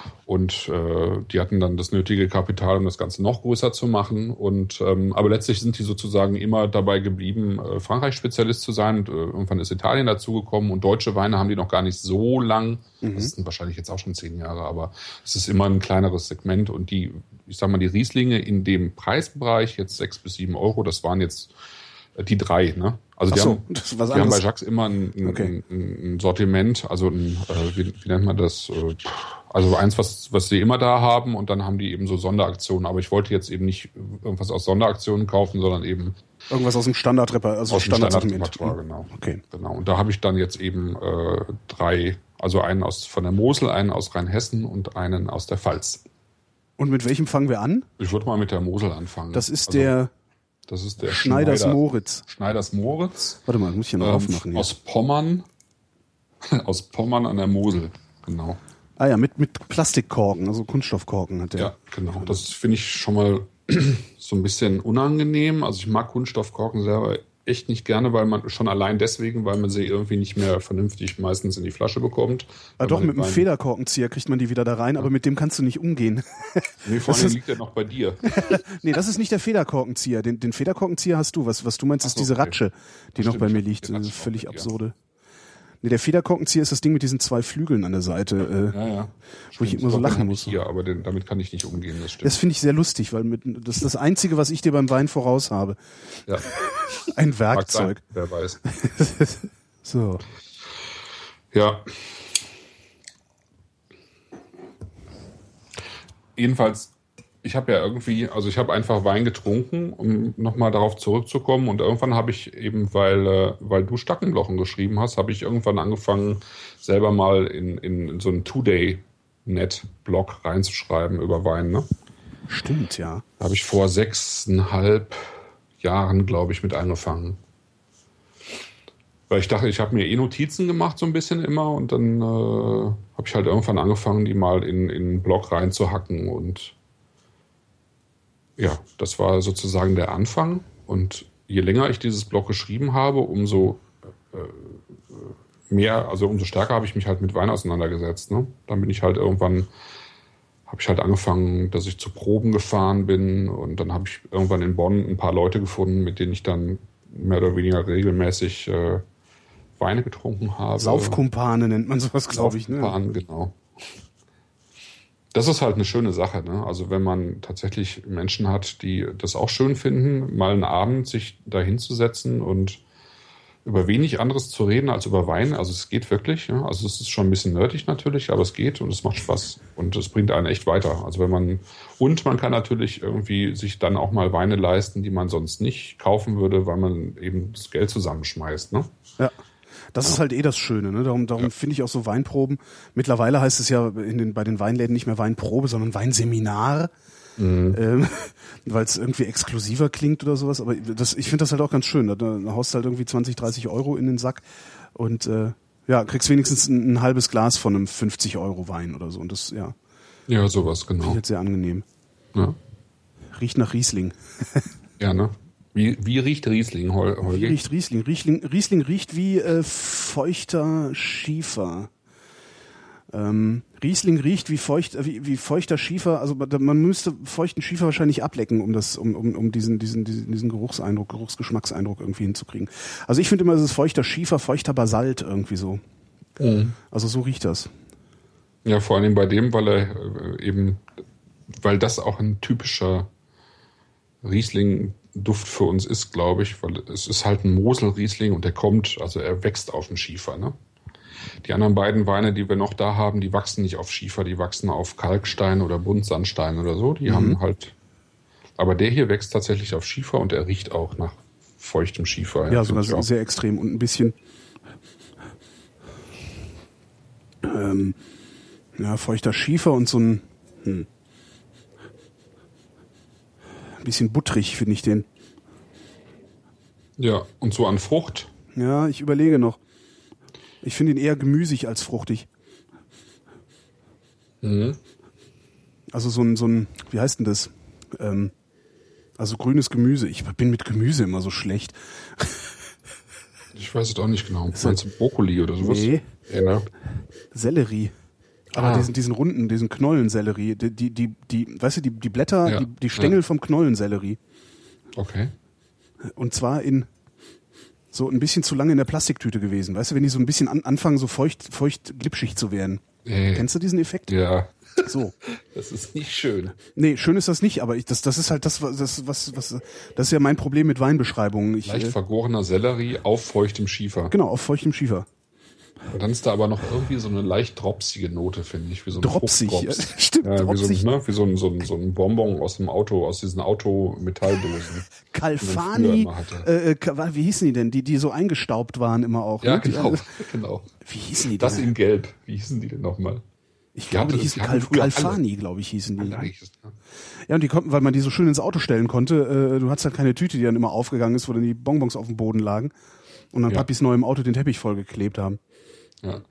Und äh, die hatten dann das nötige Kapital, um das Ganze noch größer zu machen. Und ähm, aber letztlich sind die sozusagen immer dabei geblieben, äh, Frankreich-Spezialist zu sein. Und, äh, irgendwann ist Italien dazugekommen und deutsche Weine haben die noch gar nicht so lang. Mhm. Das sind wahrscheinlich jetzt auch schon zehn Jahre, aber es ist immer ein kleineres Segment. Und die, ich sag mal, die Rieslinge in dem Preisbereich, jetzt sechs bis sieben Euro, das waren jetzt die drei, ne? Also die, so, haben, die haben bei Jacques immer ein, ein, okay. ein, ein Sortiment, also ein, äh, wie, wie nennt man das? Äh, also eins, was, was sie immer da haben und dann haben die eben so Sonderaktionen. Aber ich wollte jetzt eben nicht irgendwas aus Sonderaktionen kaufen, sondern eben irgendwas aus dem Standardreper, also aus dem Standardrepertoire, genau. Okay. Genau. Und da habe ich dann jetzt eben äh, drei, also einen aus von der Mosel, einen aus Rheinhessen und einen aus der Pfalz. Und mit welchem fangen wir an? Ich würde mal mit der Mosel anfangen. Das ist also, der Das ist der Schneiders Schneider, Moritz. Schneiders Moritz. Warte mal, muss ich hier noch ähm, aufmachen. Aus Pommern. aus Pommern an der Mosel, genau. Ah ja, mit, mit Plastikkorken, also Kunststoffkorken hat der. Ja, genau. Das finde ich schon mal so ein bisschen unangenehm. Also ich mag Kunststoffkorken selber echt nicht gerne, weil man schon allein deswegen, weil man sie irgendwie nicht mehr vernünftig meistens in die Flasche bekommt. Ah doch, mit einem Federkorkenzieher kriegt man die wieder da rein, ja. aber mit dem kannst du nicht umgehen. Nee, vor allem liegt der noch bei dir. Nee, das ist nicht der Federkorkenzieher. Den, den Federkorkenzieher hast du. Was, was du meinst, ist so, diese okay. Ratsche, die das noch bei mir liegt. Das ist völlig absurde. Nee, der Federkorkenzieher ist das Ding mit diesen zwei Flügeln an der Seite, äh, ja, ja. wo ich immer so lachen muss. Hier, aber den, damit kann ich nicht umgehen, das stimmt. Das finde ich sehr lustig, weil mit, das ist das Einzige, was ich dir beim Wein voraus habe. Ja. Ein Werkzeug. Sein, wer weiß. So. Ja. Jedenfalls, ich habe ja irgendwie, also ich habe einfach Wein getrunken, um nochmal darauf zurückzukommen. Und irgendwann habe ich eben, weil, weil du Stackenblochen geschrieben hast, habe ich irgendwann angefangen, selber mal in, in so einen Two-Day-Net-Blog reinzuschreiben über Wein. Ne? Stimmt, ja. Da habe ich vor sechseinhalb Jahren, glaube ich, mit angefangen. Weil ich dachte, ich habe mir eh Notizen gemacht so ein bisschen immer. Und dann äh, habe ich halt irgendwann angefangen, die mal in, in einen Blog reinzuhacken und ja, das war sozusagen der Anfang. Und je länger ich dieses Blog geschrieben habe, umso äh, mehr, also umso stärker habe ich mich halt mit Wein auseinandergesetzt. Ne? Dann bin ich halt irgendwann, habe ich halt angefangen, dass ich zu Proben gefahren bin. Und dann habe ich irgendwann in Bonn ein paar Leute gefunden, mit denen ich dann mehr oder weniger regelmäßig äh, Weine getrunken habe. Saufkumpane nennt man sowas, glaube ich. Ne? Saufkumpane, genau. Das ist halt eine schöne Sache, ne? Also wenn man tatsächlich Menschen hat, die das auch schön finden, mal einen Abend sich da hinzusetzen und über wenig anderes zu reden als über Wein. Also es geht wirklich, ja? Also es ist schon ein bisschen nerdig natürlich, aber es geht und es macht Spaß und es bringt einen echt weiter. Also wenn man und man kann natürlich irgendwie sich dann auch mal Weine leisten, die man sonst nicht kaufen würde, weil man eben das Geld zusammenschmeißt, ne? Ja. Das ja. ist halt eh das Schöne, ne? Darum, darum ja. finde ich auch so Weinproben. Mittlerweile heißt es ja in den, bei den Weinläden nicht mehr Weinprobe, sondern Weinseminar. Mhm. Ähm, weil es irgendwie exklusiver klingt oder sowas. Aber das, ich finde das halt auch ganz schön. Da, da haust du halt irgendwie zwanzig, dreißig Euro in den Sack und äh, ja, kriegst wenigstens ein, ein halbes Glas von einem fünfzig Euro Wein oder so. Und das, ja. Ja, sowas, Finde genau. ich jetzt sehr angenehm. Ja, Riecht nach Riesling. ja ne? Wie, wie riecht Riesling, Hol- Wie Holger? riecht Riesling? Riesling, Riesling riecht wie äh, feuchter Schiefer. Ähm, Riesling riecht wie, feucht, äh, wie, wie feuchter Schiefer. Also man müsste feuchten Schiefer wahrscheinlich ablecken, um das, um, um, um diesen, diesen, diesen, diesen Geruchseindruck, Geruchsgeschmackseindruck irgendwie hinzukriegen. Also ich finde immer, es ist feuchter Schiefer, feuchter Basalt irgendwie so. Mhm. Also so riecht das. Ja, vor allem bei dem, weil er äh, eben, weil das auch ein typischer Riesling-Duft für uns ist, glaube ich, weil es ist halt ein Mosel-Riesling und der kommt, also er wächst auf dem Schiefer, ne? Die anderen beiden Weine, die wir noch da haben, die wachsen nicht auf Schiefer, die wachsen auf Kalkstein oder Buntsandstein oder so. Die Mhm. haben halt, aber der hier wächst tatsächlich auf Schiefer und er riecht auch nach feuchtem Schiefer. Ja, finde sogar ich auch. sehr extrem und ein bisschen ähm, ja, feuchter Schiefer und so ein hm, ein bisschen buttrig finde ich den. Ja, und so an Frucht. Ja, ich überlege noch. Ich finde ihn eher gemüsig als fruchtig. Mhm. Also so ein, so ein, wie heißt denn das? Ähm, also grünes Gemüse. Ich bin mit Gemüse immer so schlecht. Ich weiß es auch nicht genau. Meinst du Brokkoli oder sowas? Nee. Ja, ne? Sellerie. Aber Ah. diesen, diesen runden, diesen Knollensellerie, die, die, die, die, weißt du, die, die Blätter, Ja. die, die Stängel Ja. vom Knollensellerie. Okay. Und zwar in so ein bisschen zu lange in der Plastiktüte gewesen. Weißt du, wenn die so ein bisschen an, anfangen, so feucht, feucht glitschig zu werden. Äh, Kennst du diesen Effekt? Ja. So. Das ist nicht schön. Nee, schön ist das nicht, aber ich, das, das ist halt das, was, das, was, was, das ist ja mein Problem mit Weinbeschreibungen. Ich, Leicht äh, vergorener Sellerie auf feuchtem Schiefer. genau, auf feuchtem Schiefer. Und dann ist da aber noch irgendwie so eine leicht dropsige Note, finde ich. Wie so ein Dropsig, Fruchtdrops. ja, stimmt, Ja, wie, so dropsig. ein, ne, wie so ein, so, ein, so ein Bonbon aus dem Auto, aus diesen Autometalldosen. Calfani, früher immer hatte. äh, äh, wie hießen die denn? Die, die so eingestaubt waren immer auch. Ja, ne? Die, genau. äh, genau. Wie hießen die Das denn? in Gelb. Wie hießen die denn nochmal? Ich glaube, die hatte- hießen die Cal hatten früher Calfani, glaube ich, hießen die. alle eigentlich, ne? Ja, und die konnten, weil man die so schön ins Auto stellen konnte, äh, du hattest halt keine Tüte, die dann immer aufgegangen ist, wo dann die Bonbons auf dem Boden lagen und dann Ja. Papis neu im Auto den Teppich vollgeklebt haben. Ja.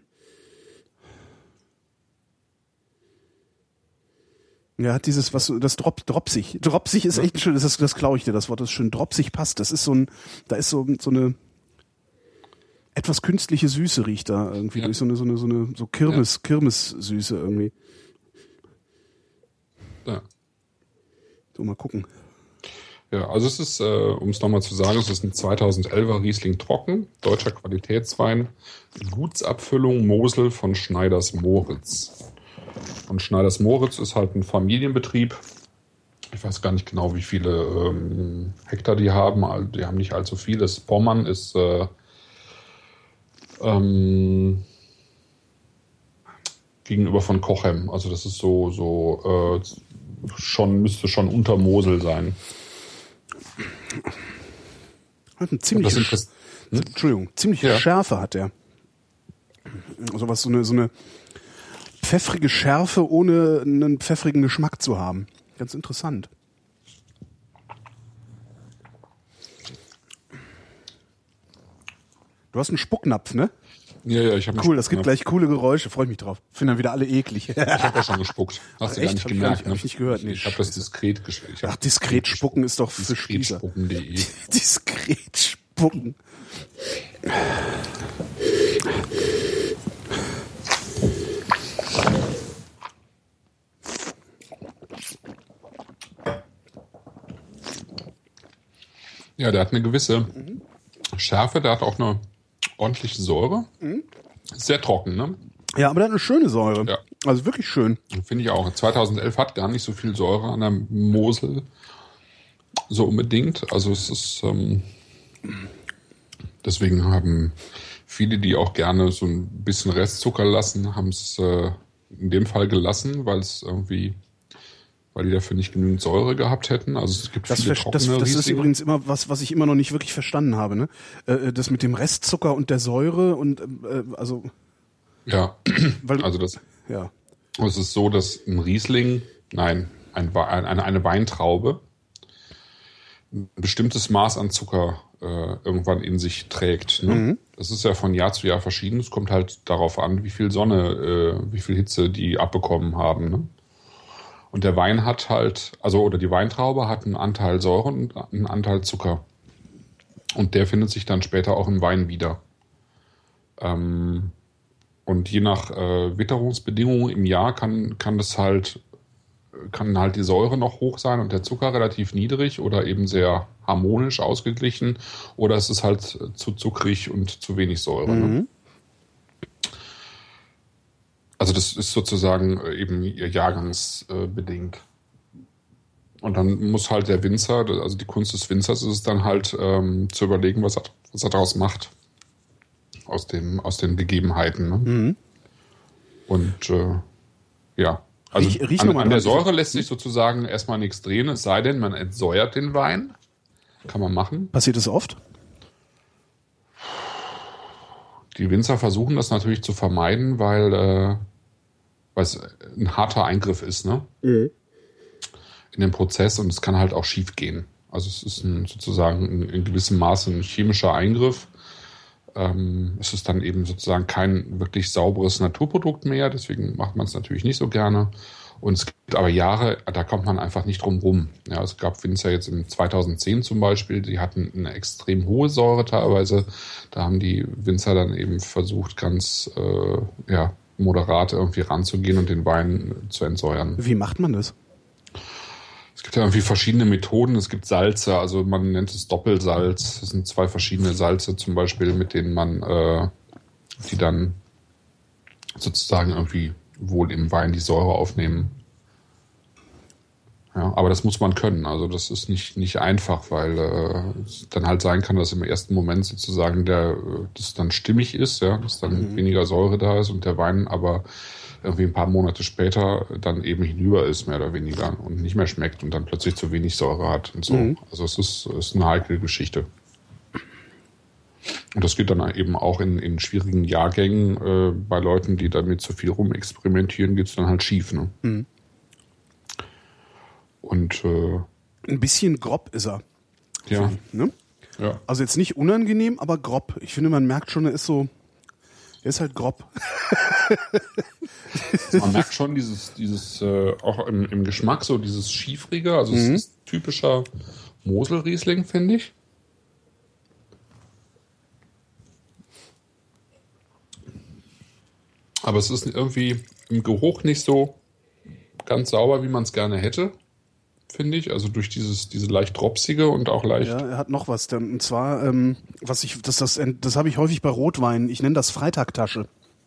Ja, hat dieses, was, das Drop, Dropsig. Dropsig ist echt ein schönes, das, das klaue ich dir, das Wort, das schön Dropsig passt. Das ist so ein, da ist so, so eine etwas künstliche Süße riecht da irgendwie Ja. durch so eine, so eine, so eine, so Kirmes, Kirmes-Süße irgendwie. Ja. So, mal gucken. Ja, also es ist, äh, um es nochmal zu sagen, es ist ein zweitausendelfer Riesling Trocken, deutscher Qualitätswein, Gutsabfüllung Mosel von Schneiders Moritz. Und Schneiders Moritz ist halt ein Familienbetrieb. Ich weiß gar nicht genau, wie viele ähm, Hektar die haben. Also die haben nicht allzu viel. Das Pommern ist äh, ähm, gegenüber von Cochem. Also das ist so, so äh, schon, müsste schon unter Mosel sein. Hat eine Das ziemliche, Interess- Sch- Entschuldigung, ziemliche Ja. Schärfe hat der. Also was, so eine, so eine pfeffrige Schärfe, ohne einen pfeffrigen Geschmack zu haben. Ganz interessant. Du hast einen Spucknapf, ne? Ja, ja, ich habe Cool, das gibt gleich coole Geräusche, freue ich mich drauf. Finden dann wieder alle eklig. Ich habe ja schon gespuckt. Hast du Ach, gar echt? nicht Hab ich gemerkt. gar nicht- ne? hab ich nicht gehört. Nee, ich habe das scheiße. diskret geschrieben. Ach, diskret spucken ist doch für Spießer. Diskret spucken punkt de. Diskret spucken. Ja, der hat eine gewisse Schärfe, der hat auch eine ordentliche Säure. Sehr trocken, ne? Ja, aber der hat eine schöne Säure. Ja. Also wirklich schön. Finde ich auch. zweitausendelf hat gar nicht so viel Säure an der Mosel. So unbedingt. Also es ist, ähm, deswegen haben viele, die auch gerne so ein bisschen Restzucker lassen, haben es äh, in dem Fall gelassen, weil es irgendwie, weil die dafür nicht genügend Säure gehabt hätten. Also es gibt Das, viele ver- das, trockene das ist Rieslinge. übrigens immer was, was ich immer noch nicht wirklich verstanden habe. Ne? Äh, Das mit dem Restzucker und der Säure und äh, also, Ja, weil du, also das, ja. es ist so, dass ein Riesling, nein, ein, Wei- eine, eine Weintraube ein bestimmtes Maß an Zucker äh, irgendwann in sich trägt. Ne? Mhm. Das ist ja von Jahr zu Jahr verschieden. Es kommt halt darauf an, wie viel Sonne, äh, wie viel Hitze die abbekommen haben. Ne? Und der Wein hat halt, also oder die Weintraube hat einen Anteil Säure und einen Anteil Zucker. Und der findet sich dann später auch im Wein wieder. Ähm, und je nach äh, Witterungsbedingungen im Jahr kann, kann das halt kann halt die Säure noch hoch sein und der Zucker relativ niedrig oder eben sehr harmonisch ausgeglichen, oder es ist halt zu zuckrig und zu wenig Säure. Mhm. Ne? Also das ist sozusagen eben jahrgangsbedingt. Und dann muss halt der Winzer, also die Kunst des Winzers ist es dann halt ähm, zu überlegen, was er, was er daraus macht aus, dem, aus den Gegebenheiten. Ne? Mhm. Und äh, ja, also riech, riech an, an der Säure lässt sich sozusagen erstmal nichts drehen, es sei denn, man entsäuert den Wein. Kann man machen. Passiert das oft? Die Winzer versuchen das natürlich zu vermeiden, weil, äh, weil es ein harter Eingriff ist, ne? Mhm. In den Prozess, und es kann halt auch schief gehen. Also es ist ein, sozusagen in, in gewissem Maße ein chemischer Eingriff. Ähm, es ist dann eben sozusagen kein wirklich sauberes Naturprodukt mehr, deswegen macht man es natürlich nicht so gerne. Und es gibt aber Jahre, da kommt man einfach nicht drum rum. Ja, es gab Winzer jetzt im zweitausendzehn zum Beispiel, die hatten eine extrem hohe Säure teilweise. Da haben die Winzer dann eben versucht, ganz äh, ja, moderat irgendwie ranzugehen und den Wein zu entsäuern. Wie macht man das? Es gibt ja irgendwie verschiedene Methoden. Es gibt Salze, also man nennt es Doppelsalz. Das sind zwei verschiedene Salze zum Beispiel, mit denen man äh, die dann sozusagen irgendwie wohl im Wein die Säure aufnehmen. Ja, aber das muss man können. Also das ist nicht, nicht einfach, weil äh, es dann halt sein kann, dass im ersten Moment sozusagen der das dann stimmig ist, ja, dass dann mhm. weniger Säure da ist und der Wein aber irgendwie ein paar Monate später dann eben hinüber ist, mehr oder weniger, und nicht mehr schmeckt und dann plötzlich zu wenig Säure hat und so. Mhm. Also es ist, ist eine heikle Geschichte. Und das geht dann eben auch in, in schwierigen Jahrgängen. Äh, bei Leuten, die damit zu viel rumexperimentieren, geht es dann halt schief. Ne? Mhm. Und äh, ein bisschen grob ist er. Ja. Ne? Ja. Also jetzt nicht unangenehm, aber grob. Ich finde, man merkt schon, er ist so, er ist halt grob. Man merkt schon dieses, dieses äh, auch im, im Geschmack so dieses Schiefrige. Also mhm. es ist typischer Mosel-Riesling, finde ich. Aber es ist irgendwie im Geruch nicht so ganz sauber, wie man es gerne hätte, finde ich. Also durch dieses diese leicht dropsige und auch leicht... Ja, er hat noch was. Und zwar, ähm, was ich, das, das, das habe ich häufig bei Rotwein. Ich nenne das Freitagtasche.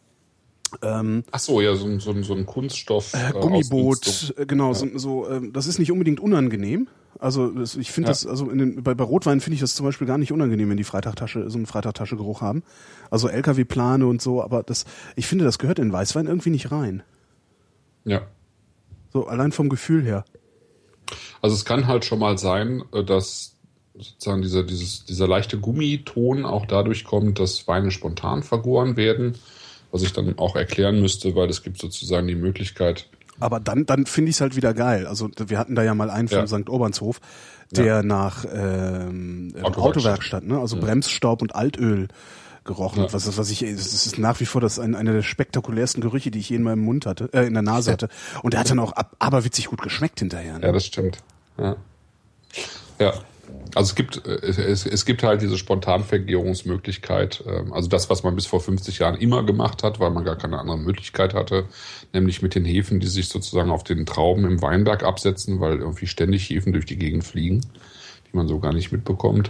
Ähm, Ach so, ja, so, so, so ein Kunststoff. Äh, Gummiboot, äh, genau. Ja. So, so, äh, das ist nicht unbedingt unangenehm. Also das, ich finde ja. das, also in den, bei, bei Rotwein finde ich das zum Beispiel gar nicht unangenehm, wenn die Freitagtasche so einen Freitagtasche-Geruch haben. Also L K W-Plane und so, aber das, ich finde, das gehört in Weißwein irgendwie nicht rein. Ja. So allein vom Gefühl her. Also es kann halt schon mal sein, dass sozusagen dieser, dieses, dieser leichte Gummiton auch dadurch kommt, dass Weine spontan vergoren werden, was ich dann auch erklären müsste, weil es gibt sozusagen die Möglichkeit. Aber dann, dann finde ich es halt wieder geil. Also wir hatten da ja mal einen vom ja. Sankt Obernshof, der ja. nach ähm, Autowerkstatt, Autowerkstatt ne? also ja. Bremsstaub und Altöl gerochen. Ja. Was, was ich, das ist nach wie vor das ein, einer der spektakulärsten Gerüche, die ich je in meinem Mund hatte, äh, in der Nase hatte. Und der hat dann auch ab, aberwitzig gut geschmeckt hinterher. Ne? Ja, das stimmt. Ja. ja. Also es gibt, es, es gibt halt diese Spontanvergärungsmöglichkeit, also das, was man bis vor fünfzig Jahren immer gemacht hat, weil man gar keine andere Möglichkeit hatte, nämlich mit den Hefen, die sich sozusagen auf den Trauben im Weinberg absetzen, weil irgendwie ständig Hefen durch die Gegend fliegen, die man so gar nicht mitbekommt,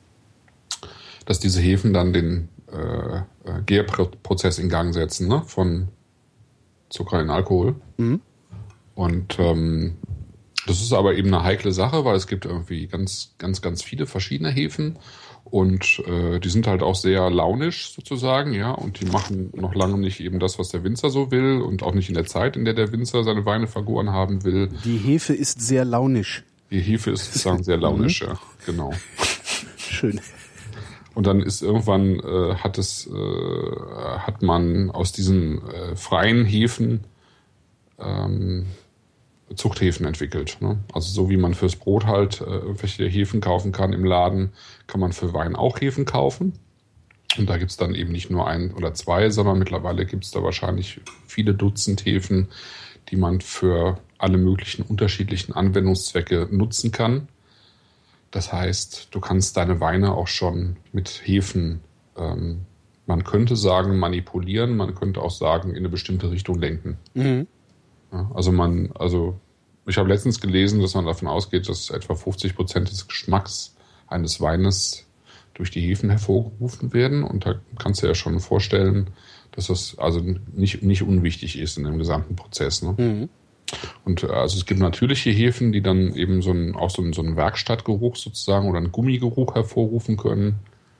dass diese Hefen dann den äh, Gärprozess in Gang setzen, ne? Von Zucker in Alkohol. Mhm. Und ähm, das ist aber eben eine heikle Sache, weil es gibt irgendwie ganz, ganz, ganz viele verschiedene Hefen und äh, die sind halt auch sehr launisch sozusagen, ja, und die machen noch lange nicht eben das, was der Winzer so will und auch nicht in der Zeit, in der der Winzer seine Weine vergoren haben will. Die Hefe ist sehr launisch. Die Hefe ist sozusagen sehr launisch, ja, genau. Schön. Und dann ist irgendwann äh, hat es äh, hat man aus diesen äh, freien Hefen ähm, Zuchthäfen entwickelt. Ne? Also so wie man fürs Brot halt äh, irgendwelche Hefen kaufen kann im Laden, kann man für Wein auch Hefen kaufen. Und da gibt's dann eben nicht nur ein oder zwei, sondern mittlerweile gibt's da wahrscheinlich viele Dutzend Hefen, die man für alle möglichen unterschiedlichen Anwendungszwecke nutzen kann. Das heißt, du kannst deine Weine auch schon mit Hefen, ähm, man könnte sagen, manipulieren, man könnte auch sagen, in eine bestimmte Richtung lenken. Mhm. Ja, also man, also ich habe letztens gelesen, dass man davon ausgeht, dass etwa fünfzig Prozent des Geschmacks eines Weines durch die Hefen hervorgerufen werden. Und da kannst du ja schon vorstellen, dass das also nicht, nicht unwichtig ist in dem gesamten Prozess. Ne? Mhm. Und also es gibt natürliche Hefen, die dann eben so einen, auch so einen, so einen Werkstattgeruch sozusagen oder einen Gummigeruch hervorrufen können.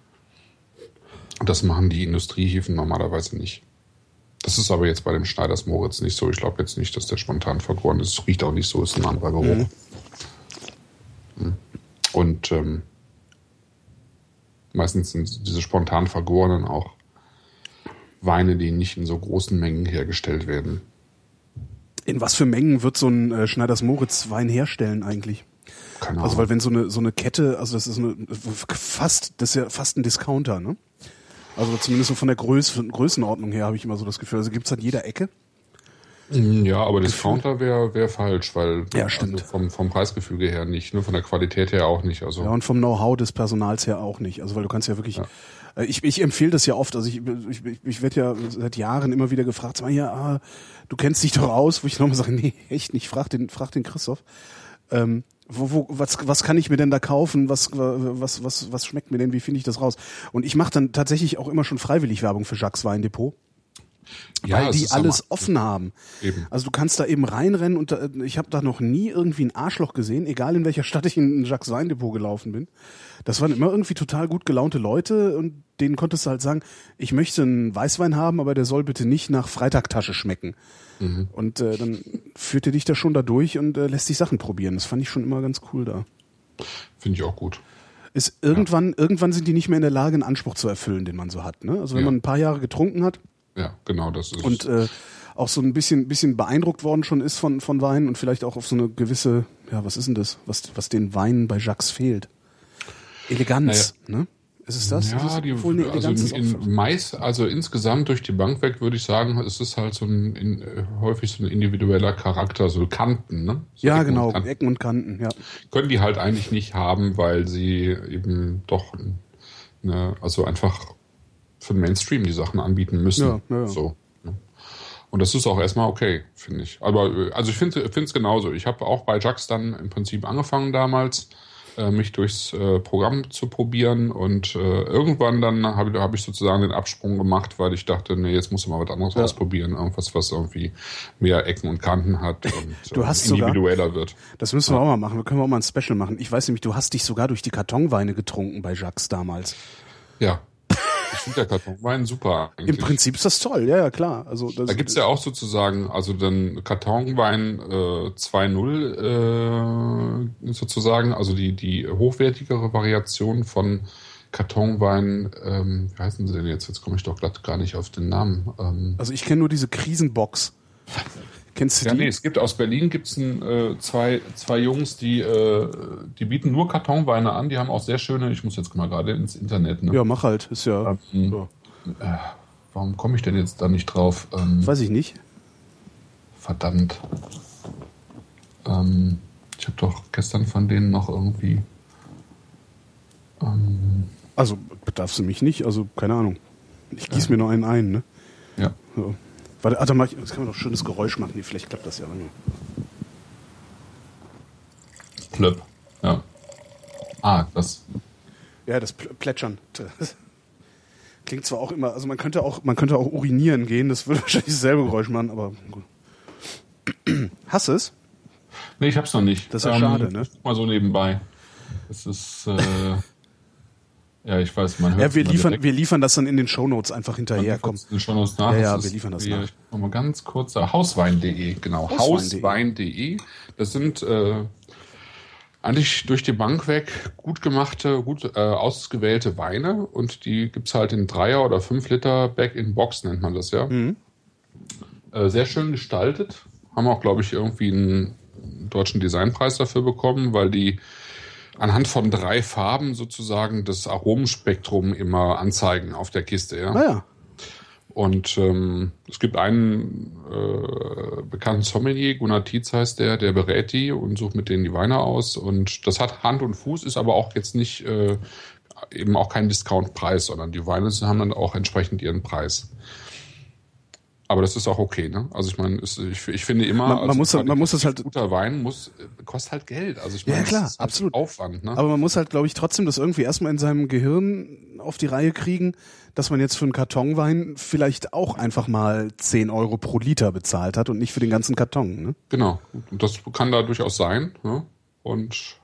Das machen die Industriehefen normalerweise nicht. Das ist aber jetzt bei dem Schneiders Moritz nicht so. Ich glaube jetzt nicht, dass der spontan vergoren ist. Es riecht auch nicht so, ist ein anderer Geruch. Mhm. Und ähm, meistens sind diese spontan vergorenen auch Weine, die nicht in so großen Mengen hergestellt werden. In was für Mengen wird so ein äh, Schneiders Moritz Wein herstellen eigentlich? Keine Ahnung. Also weil wenn so eine so eine Kette, also das ist eine fast, das ist ja fast ein Discounter, ne? Also zumindest so von der Größe, Größenordnung her habe ich immer so das Gefühl. Also gibt's an jeder Ecke? Ja, aber Discounter wäre wär falsch, weil ja, stimmt. Also vom, vom Preisgefüge her nicht, nur von der Qualität her auch nicht. Also ja, und vom Know-how des Personals her auch nicht. Also weil du kannst ja wirklich, ja. ich, ich empfehle das ja oft. Also ich, ich, ich werde ja seit Jahren immer wieder gefragt, sag mal, ja, ah, du kennst dich doch aus, wo ich nochmal sage, nee, echt nicht, frag den, frag den Christoph. Ähm, wo, wo, was, was kann ich mir denn da kaufen? Was, was, was, was schmeckt mir denn? Wie finde ich das raus? Und ich mache dann tatsächlich auch immer schon freiwillig Werbung für Jacques Weindepot. Ja, weil die alles aber offen haben. Eben. Also du kannst da eben reinrennen und da, ich habe da noch nie irgendwie ein Arschloch gesehen, egal in welcher Stadt ich in ein Jacques Weindepot gelaufen bin. Das waren immer irgendwie total gut gelaunte Leute und denen konntest du halt sagen, ich möchte einen Weißwein haben, aber der soll bitte nicht nach Freitagtasche schmecken. Mhm. Und äh, dann führt er dich da schon da durch und äh, lässt sich Sachen probieren. Das fand ich schon immer ganz cool da. Finde ich auch gut. Ist irgendwann, ja. irgendwann sind die nicht mehr in der Lage, einen Anspruch zu erfüllen, den man so hat. Ne? Also wenn ja. man ein paar Jahre getrunken hat, ja, genau, das ist. Und äh, auch so ein bisschen bisschen beeindruckt worden schon ist von von Wein und vielleicht auch auf so eine gewisse, ja, was ist denn das, was was den Weinen bei Jacques fehlt? Eleganz, naja. ne? Ist es das? Ja, ist es die, also in, in meist, also insgesamt durch die Bank weg würde ich sagen, es ist halt so ein in, häufig so ein individueller Charakter, so Kanten, ne? So ja, Ecken genau, und Kanten. Ecken und Kanten, ja. Können die halt eigentlich nicht haben, weil sie eben doch eine, also einfach für den Mainstream die Sachen anbieten müssen. Ja, ja, ja. So. Und das ist auch erstmal okay, finde ich. Aber also ich finde es genauso. Ich habe auch bei Jacques dann im Prinzip angefangen damals, äh, mich durchs äh, Programm zu probieren und äh, irgendwann dann habe hab ich sozusagen den Absprung gemacht, weil ich dachte, nee, jetzt musst du mal was anderes ja. ausprobieren. Irgendwas, was irgendwie mehr Ecken und Kanten hat und du hast äh, individueller sogar, wird. Das müssen wir ja. auch mal machen. Wir können auch mal ein Special machen. Ich weiß nämlich, du hast dich sogar durch die Kartonweine getrunken bei Jacques damals. Ja. Ich finde der Kartonwein super eigentlich. Im Prinzip ist das toll, ja, ja, klar. Also das, da gibt's ja auch sozusagen, also dann Kartonwein äh, zwei null äh, sozusagen, also die die hochwertigere Variation von Kartonwein, ähm, wie heißen sie denn jetzt? Jetzt komme ich doch glatt gar nicht auf den Namen. Ähm, also ich kenne nur diese Krisenbox. Kennst du ja, die? nee, es gibt aus Berlin gibt's ein, äh, zwei, zwei Jungs, die, äh, die bieten nur Kartonweine an, die haben auch sehr schöne, ich muss jetzt mal gerade ins Internet, ne? Ja, mach halt, ist ja. Ähm, so. äh, warum komme ich denn jetzt da nicht drauf? Ähm, Weiß ich nicht. Verdammt. Ähm, ich habe doch gestern von denen noch irgendwie. Ähm, also, bedarfst du mich nicht, also keine Ahnung. Ich gieß ja. mir noch einen ein, ne? Ja. So. Warte, Alter, mach ich, das kann man doch schönes Geräusch machen. Nee, vielleicht klappt das ja. Plöpp. Ja. Ah, das. Ja, das Plätschern. Das klingt zwar auch immer, also man könnte auch, man könnte auch urinieren gehen, das würde wahrscheinlich dasselbe Geräusch machen, aber gut. Hast du es? Nee, ich hab's noch nicht. Das ist ja ähm, schade, ne? Mal so nebenbei. Das ist, äh, ja, ich weiß, man hört ja, wir liefern, wir liefern das dann in den Shownotes einfach hinterher. Komm. In den Shownotes nach. Ja, ja, das wir ist, liefern das wir, nach. Ich mach mal ganz kurz, hauswein punkt de, genau. hauswein punkt de. Das sind äh, eigentlich durch die Bank weg gut gemachte, gut äh, ausgewählte Weine und die gibt's halt in Dreier oder fünf Liter Back-in-Box, nennt man das ja. Mhm. Äh, sehr schön gestaltet. Haben auch, glaube ich, irgendwie ein Deutschen Designpreis dafür bekommen, weil die anhand von drei Farben sozusagen das Aromenspektrum immer anzeigen auf der Kiste. Ja. Ah ja. Und ähm, es gibt einen äh, bekannten Sommelier, Gunnar Tietz heißt der, der berät die und sucht mit denen die Weine aus. Und das hat Hand und Fuß, ist aber auch jetzt nicht äh, eben auch kein Discount-Preis, sondern die Weine haben dann auch entsprechend ihren Preis. Aber das ist auch okay, ne? Also ich meine, ich, ich finde immer, man, man also muss, man muss das halt, guter Wein muss kostet halt Geld. Also ich meine, ja klar, das ist halt absolut Aufwand, ne? Aber man muss halt, glaube ich, trotzdem das irgendwie erstmal in seinem Gehirn auf die Reihe kriegen, dass man jetzt für einen Kartonwein vielleicht auch einfach mal zehn Euro pro Liter bezahlt hat und nicht für den ganzen Karton, ne? Genau. Und das kann da durchaus sein, ne? Und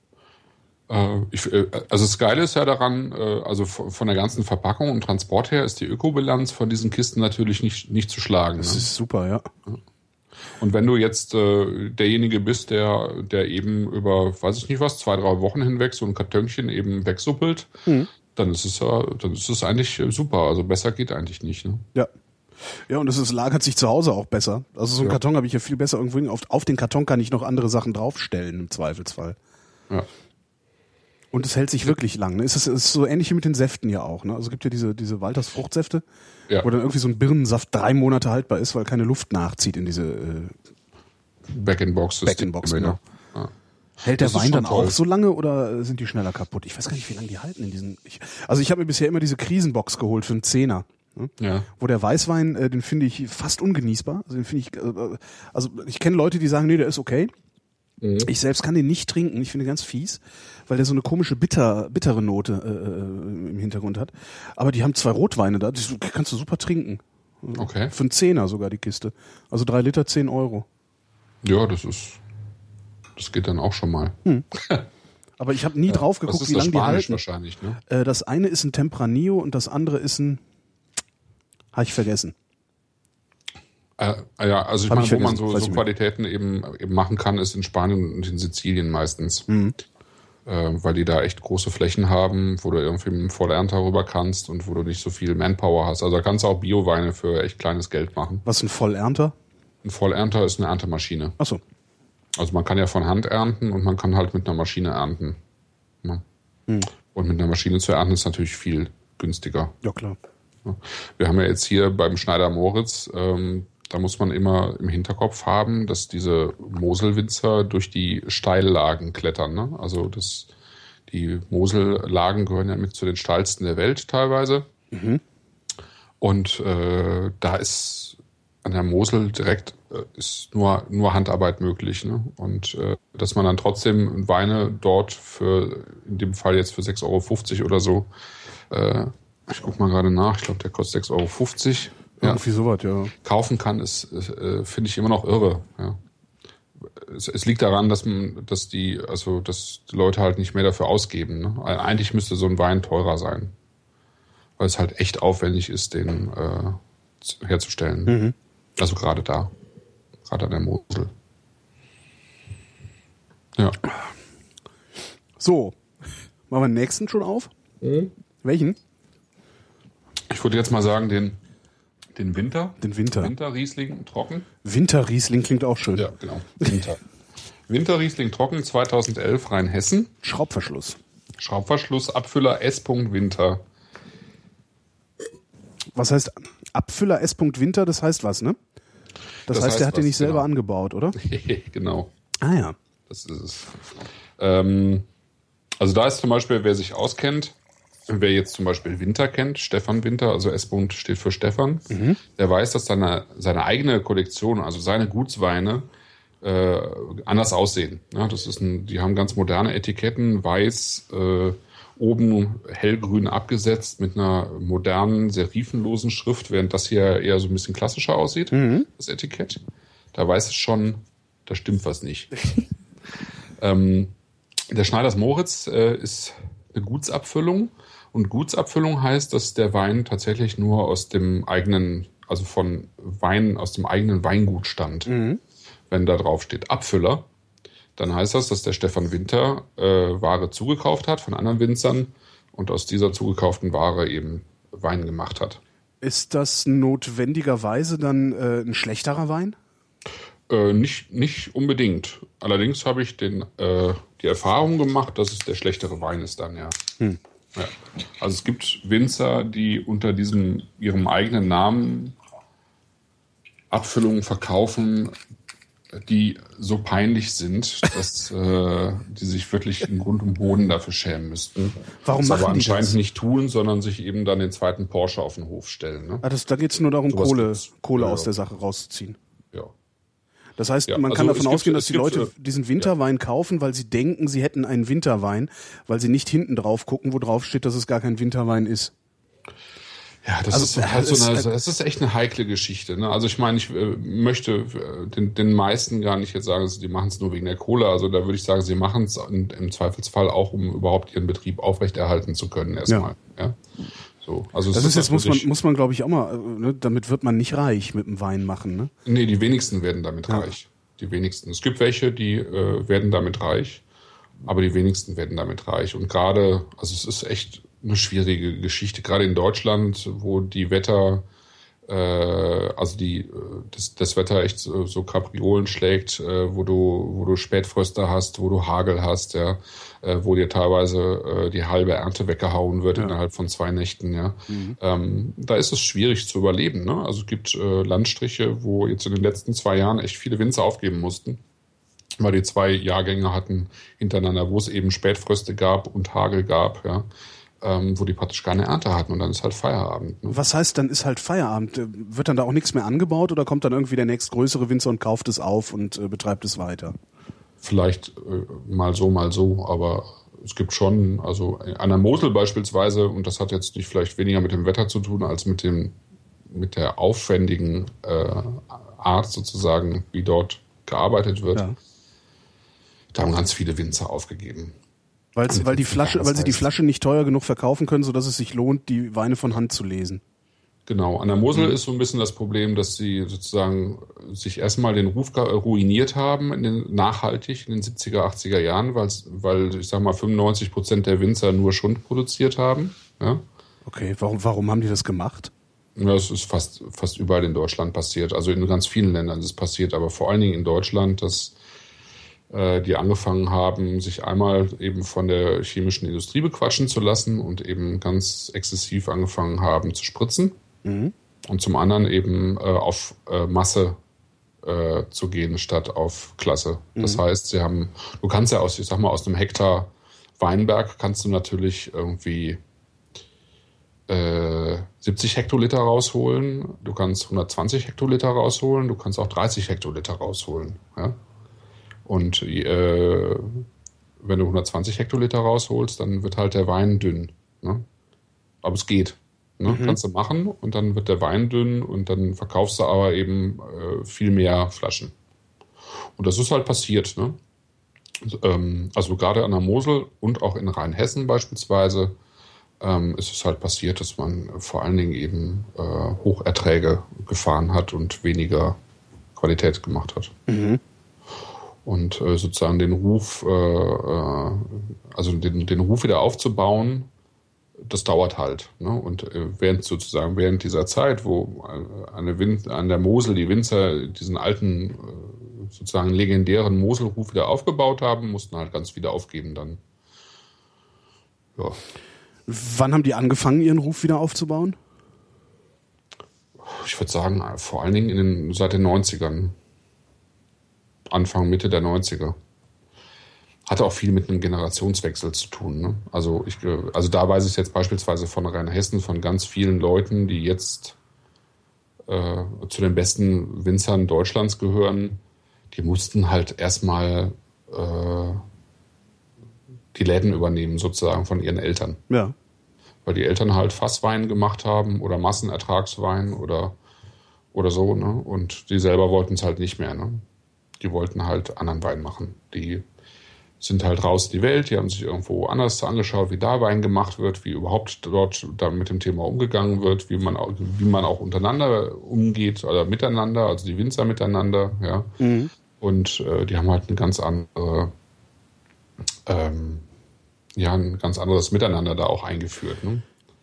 Ich, also das Geile ist ja daran, also von der ganzen Verpackung und Transport her ist die Ökobilanz von diesen Kisten natürlich nicht, nicht zu schlagen. Das ne? ist super, ja. Und wenn du jetzt äh, derjenige bist, der, der eben über, weiß ich nicht was, zwei, drei Wochen hinweg so ein Kartönchen eben wegsuppelt, mhm. dann ist es ja, dann ist es eigentlich super. Also besser geht eigentlich nicht. Ne? Ja. Ja, und es ist, lagert sich zu Hause auch besser. Also so einen ja. Karton habe ich ja viel besser irgendwo. Auf, auf den Karton kann ich noch andere Sachen draufstellen im Zweifelsfall. Ja. Und es hält sich wirklich lang. Ne? Es ist, es ist so ähnlich wie mit den Säften ja auch. Ne? Also es gibt ja diese, diese Walters Fruchtsäfte, ja. wo dann irgendwie so ein Birnensaft drei Monate haltbar ist, weil keine Luft nachzieht in diese äh, Back-in-Box. Back-in-Box, genau. Ja. Hält der Wein dann toll. auch so lange oder sind die schneller kaputt? Ich weiß gar nicht, wie lange die halten in diesen. Ich, also ich habe mir bisher immer diese Krisenbox geholt für einen Zehner. Ne? Ja. Wo der Weißwein, äh, den finde ich fast ungenießbar. Also den finde ich, äh, also ich kenne Leute, die sagen, nee, der ist okay. Ich selbst kann den nicht trinken, ich finde den ganz fies, weil der so eine komische bitter, bittere Note äh, im Hintergrund hat. Aber die haben zwei Rotweine da, die kannst du super trinken. Okay. Für einen Zehner sogar die Kiste. Also drei Liter, zehn Euro. Ja, das ist, das geht dann auch schon mal. Hm. Aber ich habe nie ja, drauf geguckt, wie lange die halten. Wahrscheinlich, ne? Äh, das eine ist ein Tempranillo und das andere ist ein, habe ich vergessen. Äh, ja, also ich Hab meine, ich wo man so, so Qualitäten eben, eben machen kann, ist in Spanien und in Sizilien meistens. Mhm. Äh, weil die da echt große Flächen haben, wo du irgendwie mit einem Vollernter rüber kannst und wo du nicht so viel Manpower hast. Also da kannst du auch Bioweine für echt kleines Geld machen. Was ist ein Vollernter? Ein Vollernter ist eine Erntemaschine. Ach so. Also man kann ja von Hand ernten und man kann halt mit einer Maschine ernten. Ja. Mhm. Und mit einer Maschine zu ernten ist natürlich viel günstiger. Ja, klar. Ja. Wir haben ja jetzt hier beim Schneider Moritz, ähm, da muss man immer im Hinterkopf haben, dass diese Moselwinzer durch die Steillagen klettern. Ne? Also das, die Mosellagen gehören ja mit zu den steilsten der Welt teilweise. Mhm. Und äh, da ist an der Mosel direkt äh, ist nur, nur Handarbeit möglich. Ne? Und äh, dass man dann trotzdem Weine dort für, in dem Fall jetzt für sechs Euro fünfzig oder so, äh, ich guck mal gerade nach, ich glaube, der kostet sechs Euro fünfzig. Ja, irgendwie sowas, ja. Kaufen kann, ist, äh, finde ich immer noch irre. Ja. Es, es liegt daran, dass man, dass die, also dass die Leute halt nicht mehr dafür ausgeben. Ne? Eigentlich müsste so ein Wein teurer sein, weil es halt echt aufwendig ist, den äh, herzustellen. Mhm. Also gerade da, gerade an der Mosel. Ja. So, machen wir den nächsten schon auf? Mhm. Welchen? Ich würde jetzt mal sagen, den Den Winter. Den Winter. Winterriesling trocken. Winterriesling klingt auch schön. Ja, genau. Winter. Winterriesling trocken zweitausendelf Rheinhessen. Schraubverschluss. Schraubverschluss, Abfüller S. Winter. Was heißt Abfüller S. Winter? Das heißt was, ne? Das, das heißt, heißt, der hat den nicht selber genau. angebaut, oder? Genau. Ah ja. Das ist es. Ähm, also da ist zum Beispiel, wer sich auskennt, wer jetzt zum Beispiel Winter kennt, Stefan Winter, also S-Bund steht für Stefan, mhm. der weiß, dass seine, seine eigene Kollektion, also seine Gutsweine, äh, anders aussehen. Ja, das ist ein, die haben ganz moderne Etiketten, weiß, äh, oben hellgrün abgesetzt mit einer modernen, serifenlosen Schrift, während das hier eher so ein bisschen klassischer aussieht, mhm. das Etikett. Da weiß es schon, da stimmt was nicht. ähm, der Schneiders Moritz äh, ist eine Gutsabfüllung. Und Gutsabfüllung heißt, dass der Wein tatsächlich nur aus dem eigenen, also von Wein aus dem eigenen Weingut stammt. Mhm. Wenn da drauf steht Abfüller, dann heißt das, dass der Stefan Winter äh, Ware zugekauft hat von anderen Winzern und aus dieser zugekauften Ware eben Wein gemacht hat. Ist das notwendigerweise dann äh, ein schlechterer Wein? Äh, nicht, nicht unbedingt. Allerdings habe ich den, äh, die Erfahrung gemacht, dass es der schlechtere Wein ist dann, ja. Hm. Ja. Also es gibt Winzer, die unter diesem ihrem eigenen Namen Abfüllungen verkaufen, die so peinlich sind, dass äh, die sich wirklich in Grund und Boden dafür schämen müssten. Warum das machen aber die anscheinend das? nicht tun, sondern sich eben dann den zweiten Porsche auf den Hof stellen. Ne? Ah, das, da geht es nur darum, Sowas Kohle, gibt's. Kohle Ja, aus ja. der Sache rauszuziehen. Ja. Das heißt, Ja, man kann also davon es gibt- ausgehen, dass es die gibt, Leute äh, diesen Winterwein kaufen, weil sie denken, sie hätten einen Winterwein, weil sie nicht hinten drauf gucken, wo drauf steht, dass es gar kein Winterwein ist. Ja, das Also, ist so halt so es- eine, das ist echt eine heikle Geschichte. Ne? Also ich meine, ich äh, möchte äh, den, den meisten gar nicht jetzt sagen, die machen es nur wegen der Kohle. Also da würde ich sagen, sie machen es im Zweifelsfall auch, um überhaupt ihren Betrieb aufrechterhalten zu können erstmal. Ja. Ja? So, also es Das ist jetzt, muss man, natürlich- muss man glaube ich auch mal, äh, ne, damit wird man nicht reich mit dem Wein machen, ne? Nee, die wenigsten werden damit Ja. reich. Die wenigsten. Es gibt welche, die äh, werden damit reich, aber die wenigsten werden damit reich. Und gerade, also es ist echt eine schwierige Geschichte, gerade in Deutschland, wo die Wetter, äh, also die, äh, das, das Wetter echt so, so Kapriolen schlägt, äh, wo du, wo du Spätfröste hast, wo du Hagel hast, ja, äh, wo dir teilweise äh, die halbe Ernte weggehauen wird Ja. innerhalb von zwei Nächten, ja. Mhm. Ähm, da ist es schwierig zu überleben, ne? Also es gibt äh, Landstriche, wo jetzt in den letzten zwei Jahren echt viele Winzer aufgeben mussten, weil die zwei Jahrgänge hatten hintereinander, wo es eben Spätfröste gab und Hagel gab, ja. Ähm, wo die praktisch keine Ernte hatten und dann ist halt Feierabend. Ne? Was heißt, dann ist halt Feierabend? Äh, Wird dann da auch nichts mehr angebaut oder kommt dann irgendwie der nächstgrößere Winzer und kauft es auf und äh, betreibt es weiter? Vielleicht äh, mal so, mal so, aber es gibt schon, also an der Mosel beispielsweise, und das hat jetzt nicht vielleicht weniger mit dem Wetter zu tun, als mit dem, mit der aufwendigen äh, Art sozusagen, wie dort gearbeitet wird. Ja. Da haben ganz viele Winzer aufgegeben. Weil's, weil die Flasche, weil sie die heißt- Flasche nicht teuer genug verkaufen können, sodass es sich lohnt, die Weine von Hand zu lesen. Genau, an der Mosel ist so ein bisschen das Problem, dass sie sozusagen sich erstmal den Ruf ge- ruiniert haben, in den, nachhaltig in den siebziger, achtziger Jahren, weil's, weil ich sag mal fünfundneunzig Prozent der Winzer nur Schund produziert haben. Ja? Okay, warum, warum haben die das gemacht? Ja, das ist fast, fast überall in Deutschland passiert. Also in ganz vielen Ländern ist es passiert, aber vor allen Dingen in Deutschland, dass äh, die angefangen haben, sich einmal eben von der chemischen Industrie bequatschen zu lassen und eben ganz exzessiv angefangen haben zu spritzen. Mhm. Und zum anderen eben äh, auf äh, Masse äh, zu gehen statt auf Klasse. Das Mhm. heißt, sie haben, du kannst ja aus, ich sag mal, aus einem Hektar Weinberg kannst du natürlich irgendwie äh, siebzig Hektoliter rausholen, du kannst hundertzwanzig Hektoliter rausholen, du kannst auch dreißig Hektoliter rausholen. Ja? Und äh, wenn du hundertzwanzig Hektoliter rausholst, dann wird halt der Wein dünn. Ne? Aber es geht. Ne? Mhm. Kannst du machen und dann wird der Wein dünn und dann verkaufst du aber eben äh, viel mehr Flaschen. Und das ist halt passiert. Ne? Ähm, also gerade an der Mosel und auch in Rheinhessen beispielsweise ähm, ist es halt passiert, dass man vor allen Dingen eben äh, Hocherträge gefahren hat und weniger Qualität gemacht hat. Mhm. Und äh, sozusagen den Ruf, äh, äh, also den, den Ruf wieder aufzubauen, das dauert halt. Ne? Und äh, während sozusagen während dieser Zeit, wo äh, an, der Win- an der Mosel die Winzer diesen alten, äh, sozusagen legendären Moselruf wieder aufgebaut haben, mussten halt ganz viele aufgeben dann. Ja. Wann haben die angefangen, ihren Ruf wieder aufzubauen? Ich würde sagen, vor allen Dingen in den, seit den neunzigern. Anfang, Mitte der neunziger. Hatte auch viel mit einem Generationswechsel zu tun. Ne? Also, ich, also da weiß ich jetzt beispielsweise von Rheinhessen, von ganz vielen Leuten, die jetzt äh, zu den besten Winzern Deutschlands gehören, die mussten halt erstmal äh, die Läden übernehmen, sozusagen von ihren Eltern. Ja. Weil die Eltern halt Fasswein gemacht haben oder Massenertragswein oder, oder so. Ne? Und die selber wollten es halt nicht mehr. Ne? Die wollten halt anderen Wein machen. Die sind halt raus in die Welt, die haben sich irgendwo anders angeschaut, wie da Wein gemacht wird, wie überhaupt dort dann mit dem Thema umgegangen wird, wie man auch, wie man auch untereinander umgeht oder miteinander, also die Winzer miteinander, ja. Mhm. Und äh, die haben halt eine ganz andere, ähm, ja, ein ganz anderes Miteinander da auch eingeführt. Ne?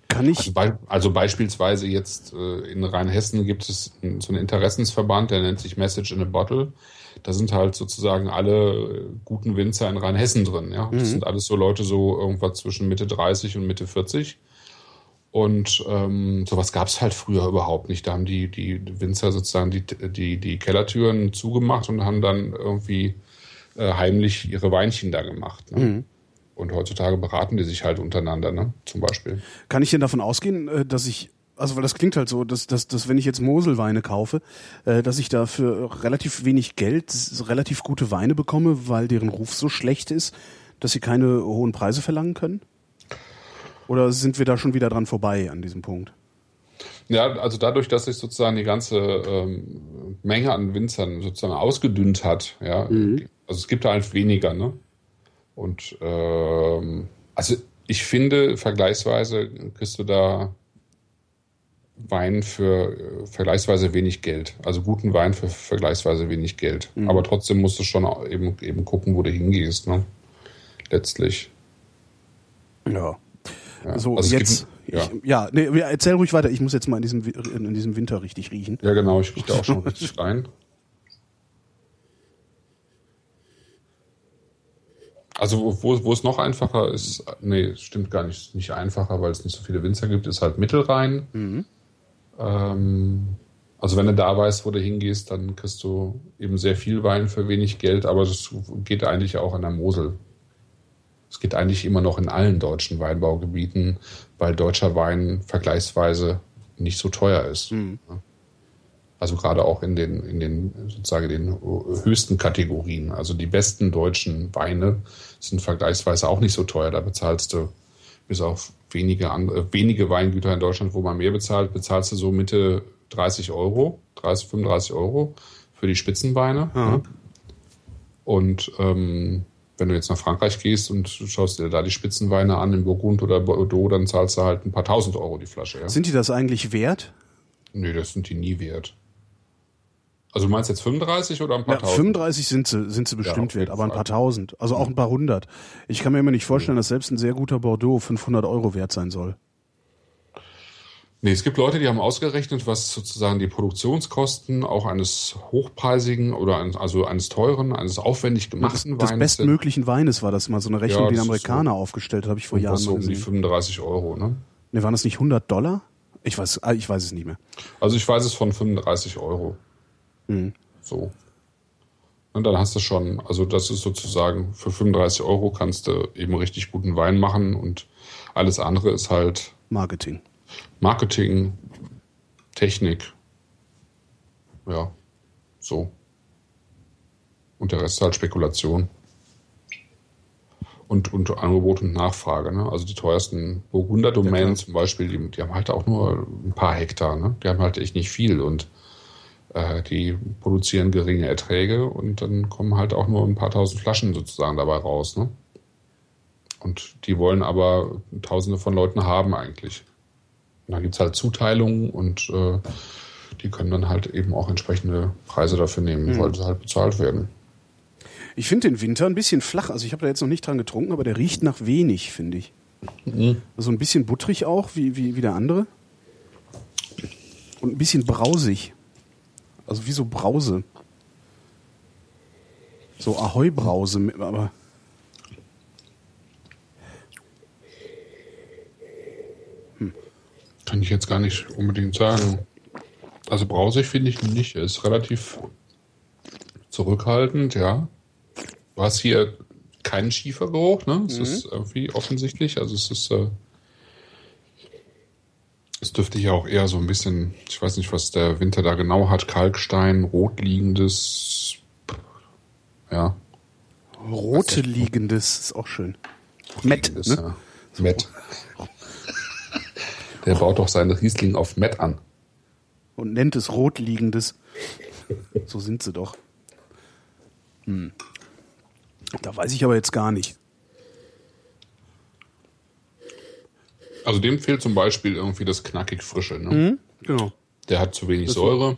Kann ich? Also, be- also beispielsweise jetzt äh, in Rheinhessen gibt es n- so einen Interessensverband, der nennt sich Message in a Bottle. Da sind halt sozusagen alle äh, guten Winzer in Rheinhessen drin. Ja, das Mhm. sind alles so Leute so irgendwas zwischen Mitte dreißig und Mitte vierzig. Und ähm, sowas gab es halt früher überhaupt nicht. Da haben die, die Winzer sozusagen die, die, die Kellertüren zugemacht und haben dann irgendwie äh, heimlich ihre Weinchen da gemacht. Ne? Mhm. Und heutzutage beraten die sich halt untereinander, ne? Zum Beispiel. Kann ich denn davon ausgehen, äh, dass ich, also weil das klingt halt so, dass, dass, dass wenn ich jetzt Moselweine kaufe, äh, dass ich da für relativ wenig Geld s- relativ gute Weine bekomme, weil deren Ruf so schlecht ist, dass sie keine hohen Preise verlangen können? Oder sind wir da schon wieder dran vorbei an diesem Punkt? Ja, also dadurch, dass sich sozusagen die ganze ähm, Menge an Winzern sozusagen ausgedünnt hat, ja, Mhm. also es gibt da halt weniger, ne? Und ähm, also ich finde, vergleichsweise kriegst du da Wein für äh, vergleichsweise wenig Geld. Also guten Wein für vergleichsweise wenig Geld. Mhm. Aber trotzdem musst du schon eben, eben gucken, wo du hingehst, ne? Letztlich. Ja. Ja. So, Also es jetzt, gibt, ja. ich, ja, nee, ja, erzähl ruhig weiter, ich muss jetzt mal in diesem, Wi- in diesem Winter richtig riechen. Ja, genau, ich rieche da auch schon richtig rein. Also wo, wo, wo es noch einfacher ist, nee, stimmt gar nicht, nicht einfacher, weil es nicht so viele Winzer gibt, ist halt Mittelrhein. Mhm. Ähm, also wenn du da weißt, wo du hingehst, dann kriegst du eben sehr viel Wein für wenig Geld, aber das geht eigentlich auch an der Mosel. Es geht eigentlich immer noch in allen deutschen Weinbaugebieten, weil deutscher Wein vergleichsweise nicht so teuer ist. Mhm. Also gerade auch in den, in den sozusagen den höchsten Kategorien. Also die besten deutschen Weine sind vergleichsweise auch nicht so teuer. Da bezahlst du bis auf wenige andere, wenige Weingüter in Deutschland, wo man mehr bezahlt, bezahlst du so Mitte dreißig Euro, dreißig, fünfunddreißig Euro für die Spitzenweine. Mhm. Ne? Und ähm, wenn du jetzt nach Frankreich gehst und schaust dir da die Spitzenweine an, in Burgund oder Bordeaux, dann zahlst du halt ein paar tausend Euro die Flasche. Ja? Sind die das eigentlich wert? Nee, das sind die nie wert. Also du meinst jetzt fünfunddreißig oder ein paar Ja, tausend? fünfunddreißig sind sie, sind sie Ja, bestimmt auf wert, jeden aber ein Fall. paar tausend, also auch ein paar hundert. Ich kann mir immer nicht vorstellen, dass selbst ein sehr guter Bordeaux fünfhundert Euro wert sein soll. Nee, es gibt Leute, die haben ausgerechnet, was sozusagen die Produktionskosten auch eines hochpreisigen oder ein, also eines teuren, eines aufwendig Das, gemachten des Weines sind. bestmöglichen Weines war das mal so eine Rechnung, Ja, die ein das ist Amerikaner aufgestellt hat, habe ich vor Jahren Irgendwas so mal um die gesehen. fünfunddreißig Euro. Ne? Ne, waren das nicht hundert Dollar? Ich weiß, ah, ich weiß es nicht mehr. Also ich weiß es von fünfunddreißig Euro. Mhm. So. Und dann hast du schon, also das ist sozusagen, für fünfunddreißig Euro kannst du eben richtig guten Wein machen und alles andere ist halt Marketing. Marketing, Technik. Ja, so. Und der Rest ist halt Spekulation. Und, und Angebot und Nachfrage. Ne? Also die teuersten Burgunder-Domänen Ja, zum Beispiel, die, die haben halt auch nur ein paar Hektar. Ne? Die haben halt echt nicht viel und äh, die produzieren geringe Erträge und dann kommen halt auch nur ein paar tausend Flaschen sozusagen dabei raus. Ne? Und die wollen aber Tausende von Leuten haben eigentlich. Und dann gibt es halt Zuteilungen und äh, die können dann halt eben auch entsprechende Preise dafür nehmen, Mhm. weil sie halt bezahlt werden. Ich finde den Winter ein bisschen flach. Also ich habe da jetzt noch nicht dran getrunken, aber der riecht nach wenig, finde ich. Mhm. Also ein bisschen butterig auch, wie, wie, wie der andere. Und ein bisschen brausig. Also wie so Brause. So Ahoi-Brause, mit- aber... Kann ich jetzt gar nicht unbedingt sagen. Also brausig finde ich ihn nicht. Er ist relativ zurückhaltend, ja. Du hast hier keinen Schiefergeruch, ne? Es ist irgendwie offensichtlich. Also es ist, äh, es dürfte hier auch eher so ein bisschen, ich weiß nicht, was der Winter da genau hat, Kalkstein, rotliegendes, ja. Rote liegendes ist auch schön. Mett, Liegendes, ne? ja. Mett. Der baut doch seinen Riesling auf Mett an. Und nennt es rotliegendes. So sind sie doch. Hm. Da weiß ich aber jetzt gar nicht. Also dem fehlt zum Beispiel irgendwie das knackig Frische. Ne? Mhm, genau. Der hat zu wenig Das Säure.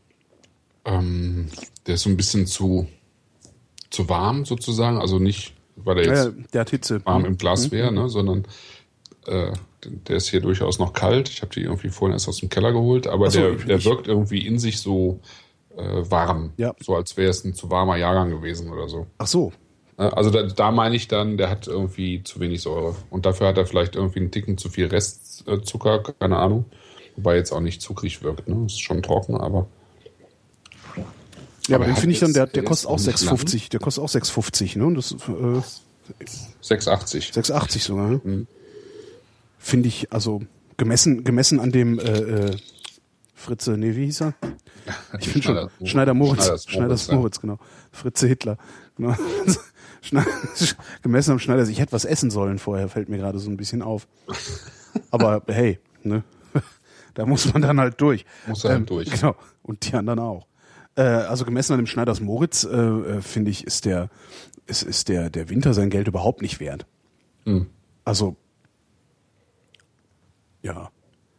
Ähm, der ist so ein bisschen zu, zu warm sozusagen. Also nicht, weil er jetzt ja, der hat Hitze. warm im Glas wäre, ne, sondern äh, der ist hier durchaus noch kalt. Ich habe die irgendwie vorhin erst aus dem Keller geholt, aber so, der, ich, der ich, wirkt irgendwie in sich so äh, warm. Ja. So als wäre es ein zu warmer Jahrgang gewesen oder so. Ach so. Also da, da meine ich dann, der hat irgendwie zu wenig Säure. Und dafür hat er vielleicht irgendwie einen Ticken zu viel Restzucker, keine Ahnung. Wobei jetzt auch nicht zuckrig wirkt, ne? Ist schon trocken, aber... Ja, aber, aber den finde ich dann, der, der der kostet auch sechs fünfzig. Der kostet auch sechs fünfzig, ne? Das, äh, sechs achtzig. sechs achtzig sogar, ne? Mhm. Finde ich, also gemessen, gemessen an dem äh, äh, Fritze, nee, wie hieß er? Ich finde schon, Schneider Moritz. Schneiders, Schneiders Moritz, genau. Fritze Hitler. Genau. Gemessen am Schneider, ich hätte was essen sollen vorher, fällt mir gerade so ein bisschen auf. Aber hey, ne? Da muss man dann halt durch. Muss er halt ähm, durch. Genau. Und die anderen auch. Äh, also gemessen an dem Schneiders Moritz, äh, finde ich, ist der, ist, ist der, der Winter sein Geld überhaupt nicht wert. Mhm. Also, ja.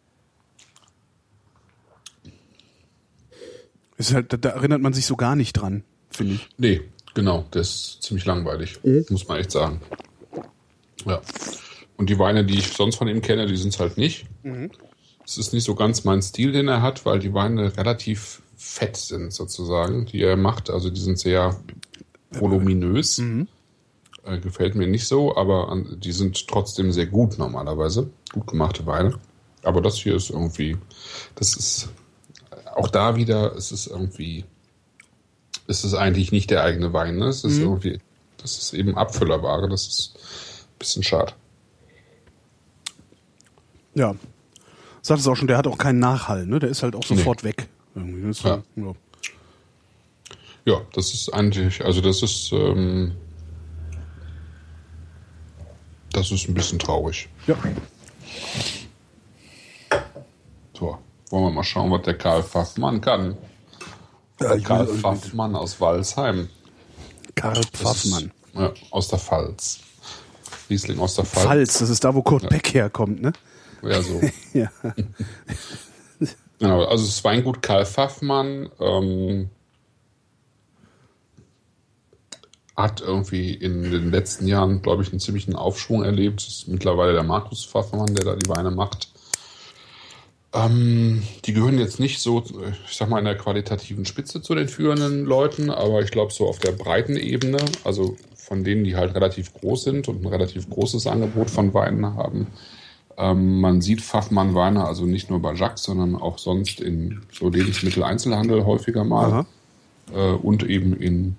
Ist halt, da, da erinnert man sich so gar nicht dran, finde ich. Nee, genau. Das ist ziemlich langweilig, mhm. muss man echt sagen. Ja. Und die Weine, die ich sonst von ihm kenne, die sind es halt nicht. Mhm. Es ist nicht so ganz mein Stil, den er hat, weil die Weine relativ fett sind sozusagen, die er macht. Also die sind sehr voluminös. Mhm. Äh, gefällt mir nicht so, aber an, die sind trotzdem sehr gut normalerweise. Gut gemachte Weine. Aber das hier ist irgendwie, das ist auch da wieder, es ist irgendwie, es ist eigentlich nicht der eigene Wein. Ne? Es ist mhm. irgendwie, das ist eben Abfüllerware. Das ist ein bisschen schade. Ja. Sagt es auch schon, der hat auch keinen Nachhall, ne? Der ist halt auch sofort nee. weg. Irgendwie. Das ja. ja. ja, das ist eigentlich, also das ist, ähm, das ist ein bisschen traurig. Ja. So, wollen wir mal schauen, was der Karl Pfaffmann kann. Ja, Karl Pfaffmann aus Walsheim. Karl Pfaffmann. Ist, ja, aus der Pfalz. Riesling aus der Pfalz. Pfalz, das ist da, wo Kurt ja. Beck herkommt, ne? Ja, so. ja. Genau, also das Weingut Karl Pfaffmann ähm, hat irgendwie in den letzten Jahren, glaube ich, einen ziemlichen Aufschwung erlebt. Das ist mittlerweile der Markus Pfaffmann, der da die Weine macht. Ähm, die gehören jetzt nicht so, ich sag mal, in der qualitativen Spitze zu den führenden Leuten, aber ich glaube so auf der breiten Ebene, also von denen, die halt relativ groß sind und ein relativ großes Angebot von Weinen haben. Ähm, man sieht Pfaffmann-Weine also nicht nur bei Jacques, sondern auch sonst in so Lebensmitteleinzelhandel häufiger mal. Äh, und eben in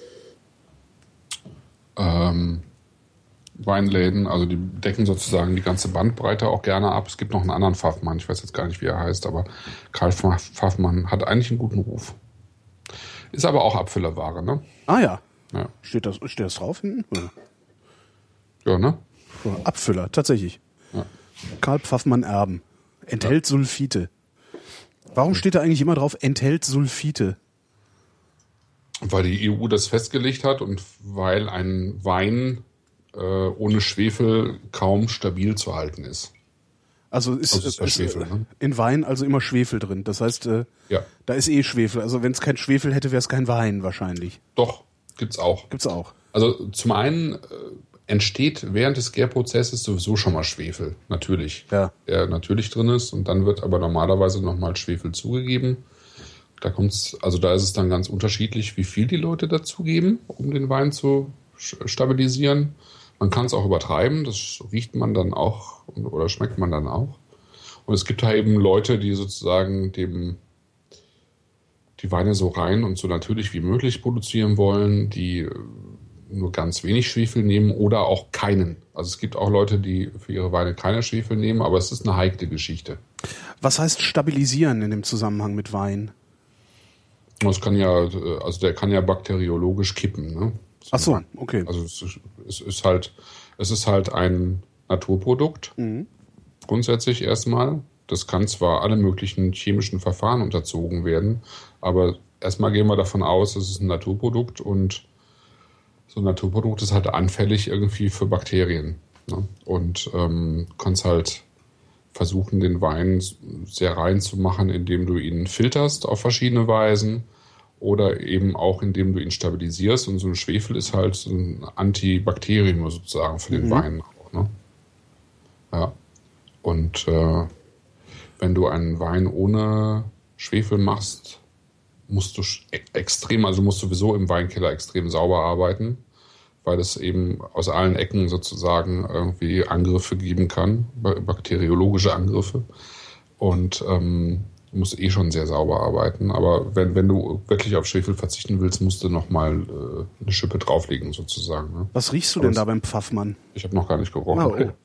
ähm, Weinläden. Also die decken sozusagen die ganze Bandbreite auch gerne ab. Es gibt noch einen anderen Pfaffmann, ich weiß jetzt gar nicht, wie er heißt, aber Karl Pfaffmann hat eigentlich einen guten Ruf. Ist aber auch Abfüllerware, ne? Ah ja. ja. Steht das, steht das drauf hinten? Oder? Ja, ne? Abfüller, tatsächlich. Ja. Karl Pfaffmann Erben. Enthält ja. Sulfite. Warum steht da eigentlich immer drauf, enthält Sulfite? Weil die E U das festgelegt hat und weil ein Wein äh, ohne Schwefel kaum stabil zu halten ist. Also ist, also ist, ist Schwefel, ne? in Wein also immer Schwefel drin. Das heißt, äh, ja. da ist eh Schwefel. Also wenn es kein Schwefel hätte, wäre es kein Wein wahrscheinlich. Doch, gibt's auch. Gibt's auch. Also zum einen äh, entsteht während des Gärprozesses sowieso schon mal Schwefel, natürlich. Ja. Der natürlich drin ist und dann wird aber normalerweise nochmal Schwefel zugegeben. Da kommt's, also da ist es dann ganz unterschiedlich, wie viel die Leute dazugeben, um den Wein zu stabilisieren. Man kann es auch übertreiben, das riecht man dann auch oder schmeckt man dann auch. Und es gibt da eben Leute, die sozusagen dem die Weine so rein und so natürlich wie möglich produzieren wollen, die nur ganz wenig Schwefel nehmen oder auch keinen. Also es gibt auch Leute, die für ihre Weine keine Schwefel nehmen, aber es ist eine heikle Geschichte. Was heißt stabilisieren in dem Zusammenhang mit Wein? Das kann ja, also der kann ja bakteriologisch kippen, ne? So Ach so, okay. Also es ist, es ist halt, es ist halt ein Naturprodukt, mhm. grundsätzlich erstmal. Das kann zwar alle möglichen chemischen Verfahren unterzogen werden, aber erstmal gehen wir davon aus, es ist ein Naturprodukt und so ein Naturprodukt ist halt anfällig irgendwie für Bakterien. Ne? Und ähm, kannst halt versuchen, den Wein sehr rein zu machen, indem du ihn filterst auf verschiedene Weisen oder eben auch, indem du ihn stabilisierst. Und so ein Schwefel ist halt so ein Antibakterium sozusagen für den mhm. Wein auch, ne? Ja. Und äh, wenn du einen Wein ohne Schwefel machst, musst du extrem, also musst du sowieso im Weinkeller extrem sauber arbeiten, weil es eben aus allen Ecken sozusagen irgendwie Angriffe geben kann, bakteriologische Angriffe. Und ähm, du musst eh schon sehr sauber arbeiten. Aber wenn, wenn du wirklich auf Schwefel verzichten willst, musst du nochmal äh, eine Schippe drauflegen sozusagen. Ne? Was riechst du denn da beim Pfaffmann? Ich habe noch gar nicht gerochen. Oh, oh.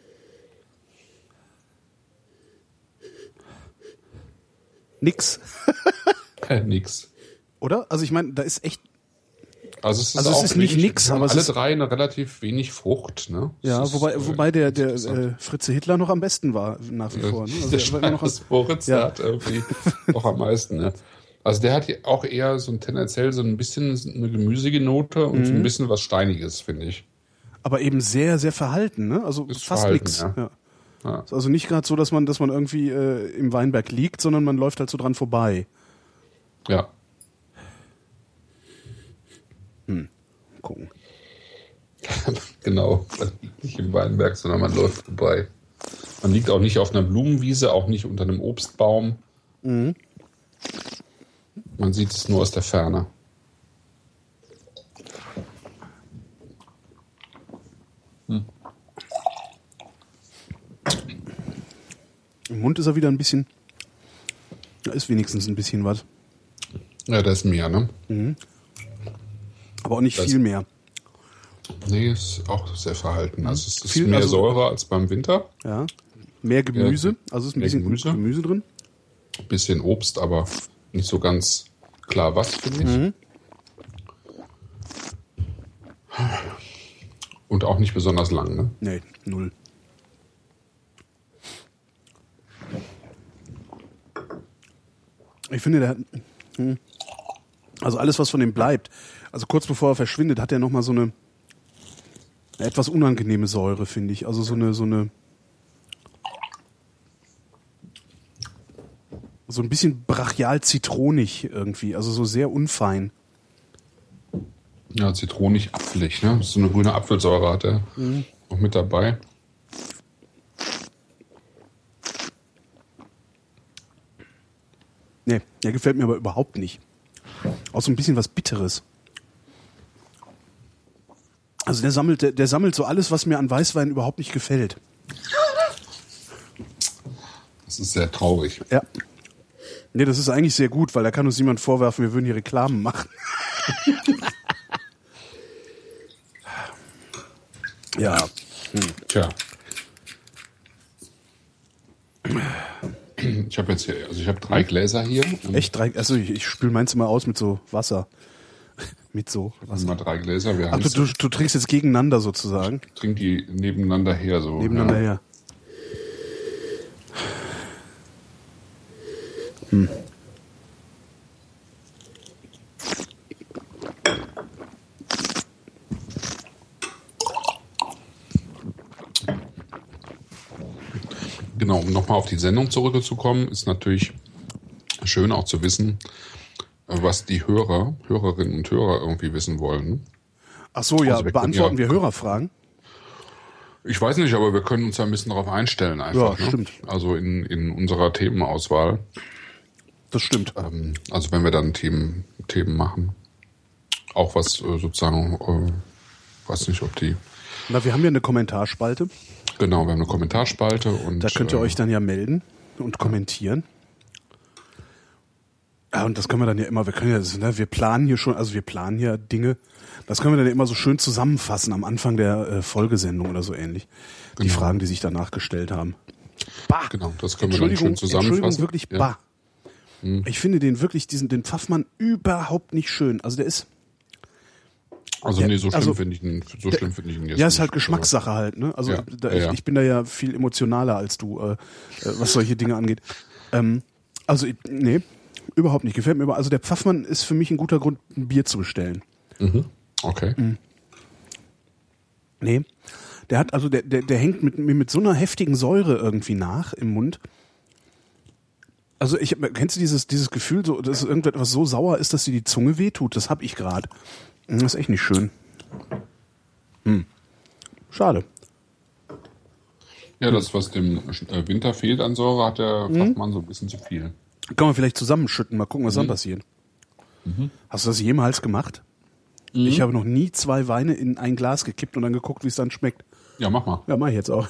Nix. Nix. Oder? Also ich meine, da ist echt... Also es ist, also es auch ist nicht wenig, nix, aber es alle ist drei eine relativ wenig Frucht, ne? Ja, ist, wobei, äh, wobei der, der äh, Fritze Hitler noch am besten war, nach wie vor. Ne? Also der der war immer noch Schwarz Moritz, ja. der hat irgendwie noch am meisten, ne? Also der hat auch eher so ein tendenziell so ein bisschen eine gemüsige Note und mhm. so ein bisschen was Steiniges, finde ich. Aber eben sehr, sehr verhalten, ne? Also ist fast verhalten, nix. Ja. Ja. Ja. Ist also nicht gerade so, dass man, dass man irgendwie äh, im Weinberg liegt, sondern man läuft halt so dran vorbei. Ja. Hm. Gucken. Genau, man liegt nicht im Weinberg, sondern man läuft vorbei. Man liegt auch nicht auf einer Blumenwiese, auch nicht unter einem Obstbaum. Mhm. Man sieht es nur aus der Ferne. Hm. Im Mund ist er wieder ein bisschen, da ist wenigstens ein bisschen was. Ja, da ist mehr, ne? Mhm. Aber auch nicht das viel mehr. Nee, ist auch sehr verhalten. Also es ist Viel, mehr also, Säure als beim Winter. Ja. Mehr Gemüse, Ja, also ist ein bisschen Gemüse. Gemüse drin. Ein bisschen Obst, aber nicht so ganz klar was, finde ich. Mhm. Und auch nicht besonders lang, ne? Nee, null. Ich finde, der hat, hm, also alles, was von dem bleibt, also kurz bevor er verschwindet, hat er nochmal so eine, eine etwas unangenehme Säure, finde ich. Also so eine, so eine, so ein bisschen brachial-zitronig irgendwie, also so sehr unfein. Ja, zitronig, apfelig, ne? So eine grüne Apfelsäure hat er Mhm. noch mit dabei. Nee, der gefällt mir aber überhaupt nicht. Auch so ein bisschen was Bitteres. Also der sammelt, der, der sammelt so alles, was mir an Weißwein überhaupt nicht gefällt. Das ist sehr traurig. Ja. Nee, das ist eigentlich sehr gut, weil da kann uns niemand vorwerfen, wir würden hier Reklamen machen. Ja. Hm. Tja. Ich habe jetzt hier, also ich habe drei Gläser hier. Echt drei? Also ich, ich spül meins immer aus mit so Wasser. mit so Wasser. Mal drei Gläser. Wir Ach, du, du, du trinkst jetzt gegeneinander sozusagen. Ich trinke die nebeneinander her so. Nebeneinander ja. her. Hm. Genau, um nochmal auf die Sendung zurückzukommen, ist natürlich schön auch zu wissen, was die Hörer, Hörerinnen und Hörer irgendwie wissen wollen. Ach so, ja, Also wir beantworten können ja, wir Hörerfragen? Ich weiß nicht, aber wir können uns ja ein bisschen darauf einstellen einfach. Ja, stimmt. Ne? Also in, in unserer Themenauswahl. Das stimmt. Ähm, also wenn wir dann Themen, Themen machen. Auch was äh, sozusagen, äh, weiß nicht, ob die... Na, wir haben ja eine Kommentarspalte. Genau, wir haben eine Kommentarspalte. Und da könnt ihr äh, euch dann ja melden und kommentieren. Ja, und das können wir dann ja immer, wir können ja, ne, wir planen hier schon, also wir planen hier Dinge, das können wir dann ja immer so schön zusammenfassen am Anfang der äh, Folgesendung oder so ähnlich. Die Genau. Fragen, die sich danach gestellt haben. Bah! Genau, das können wir dann schön zusammenfassen. Entschuldigung, wirklich ja. bah. Hm. Ich finde den wirklich, diesen, den Pfaffmann überhaupt nicht schön. Also der ist... Also der, nee, so schlimm also, finde ich ihn, so schlimm finde ich ihn jetzt Ja, ist nicht. halt Geschmackssache halt, ne? Also Ja, da, ja, ich, ja. ich bin da ja viel emotionaler als du, äh, was solche Dinge angeht. Ähm, also, ich, nee, überhaupt nicht. Gefällt mir aber. Also der Pfaffmann ist für mich ein guter Grund, ein Bier zu bestellen. Mhm. Okay. Mhm. Nee. Der hat, also der, der, der hängt mit mir mit so einer heftigen Säure irgendwie nach im Mund. Also ich kennst du dieses dieses Gefühl, so, dass irgendetwas so sauer ist, dass dir die Zunge wehtut? Das hab ich gerade. Das ist echt nicht schön. Hm. Schade. Ja, das, was dem Winter fehlt an Säure, hat der Mhm. Fachmann so ein bisschen zu viel. Kann man vielleicht zusammenschütten, mal gucken, was Mhm. dann passiert. Mhm. Hast du das jemals gemacht? Mhm. Ich habe noch nie zwei Weine in ein Glas gekippt und dann geguckt, wie es dann schmeckt. Ja, mach mal. Ja, mach ich jetzt auch.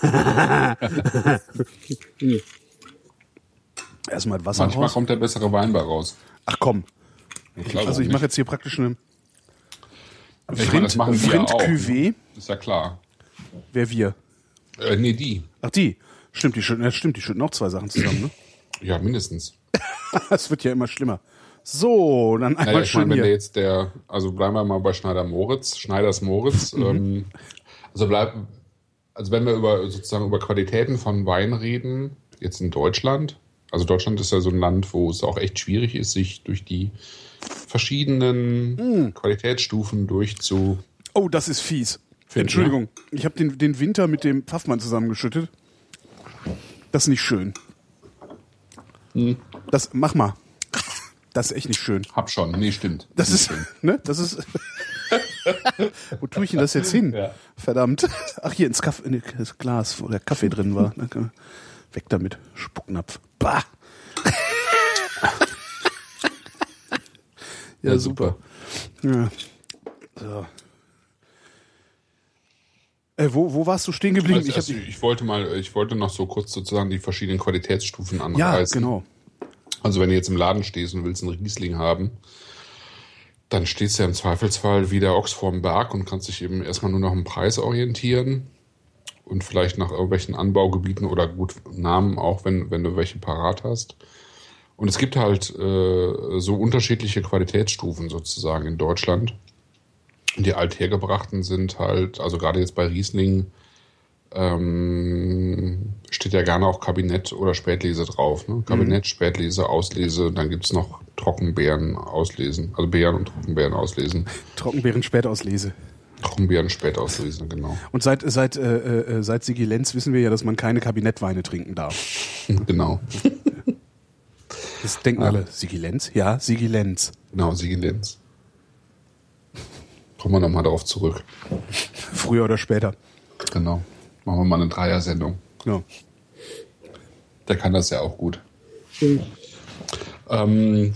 Erstmal Wasser Manchmal raus. kommt der bessere Wein bei raus. Ach komm. Ich glaube Also ich auch mache nicht. jetzt hier praktisch eine Ich meine, das machen wir Frind auch. Cuvée. Ist ja klar. Wer wir? Äh, nee, die. Ach die. Stimmt, die schütten, ja, stimmt, die schütten auch zwei Sachen zusammen, ne? Ja, mindestens. Es wird ja immer schlimmer. So, dann einmal Naja, ich schön meine, wenn hier. der jetzt der, also bleiben wir mal bei Schneider Moritz, Schneiders Moritz, Mhm. ähm, also bleiben, also wenn wir über sozusagen über Qualitäten von Wein reden, jetzt in Deutschland, also Deutschland ist ja so ein Land, wo es auch echt schwierig ist, sich durch die verschiedenen Mhm. Qualitätsstufen durchzu. Oh, das ist fies. Find, Entschuldigung, ich habe den, den Winter mit dem Pfaffmann zusammengeschüttet. Das ist nicht schön. Hm. Das, mach mal. Das ist echt nicht schön. Hab schon, nee, stimmt. Das Nicht ist, schön. ne, das ist. Wo tue ich denn das jetzt hin? Ja. Verdammt. Ach, hier ins, Kaff, in das Glas, wo der Kaffee drin war. Danke. Weg damit. Spucknapf. Bah. ja, Ja, super. Ja. So. Äh, wo, wo warst du stehen geblieben? Also, ich also, hab, ich wollte mal, ich wollte noch so kurz sozusagen die verschiedenen Qualitätsstufen ja, anreißen. genau. Also wenn du jetzt im Laden stehst und willst einen Riesling haben, dann stehst du ja im Zweifelsfall wie der Ochs vorm Berg und kannst dich eben erstmal nur noch im Preis orientieren und vielleicht nach irgendwelchen Anbaugebieten oder gut Namen auch, wenn, wenn du welche parat hast. Und es gibt halt äh, so unterschiedliche Qualitätsstufen sozusagen in Deutschland. Die althergebrachten sind halt, also gerade jetzt bei Riesling, ähm, steht ja gerne auch Kabinett oder Spätlese drauf. Ne? Kabinett, mhm. Spätlese, Auslese, dann gibt's noch Trockenbeeren auslesen, also Beeren und Trockenbeeren auslesen. Trockenbeeren Spätauslese. Trockenbeeren Spätauslesen, genau. Und seit seit äh, äh, seit Sigi Lenz wissen wir ja, dass man keine Kabinettweine trinken darf. Genau. Das denken Ja. alle. Sigi Lenz? Ja, Sigi Lenz. Genau, Sigi Lenz. Kommen wir nochmal darauf zurück. Früher oder später. Genau. Machen wir mal eine Dreier-Sendung. Ja. Der kann das ja auch gut. Ähm,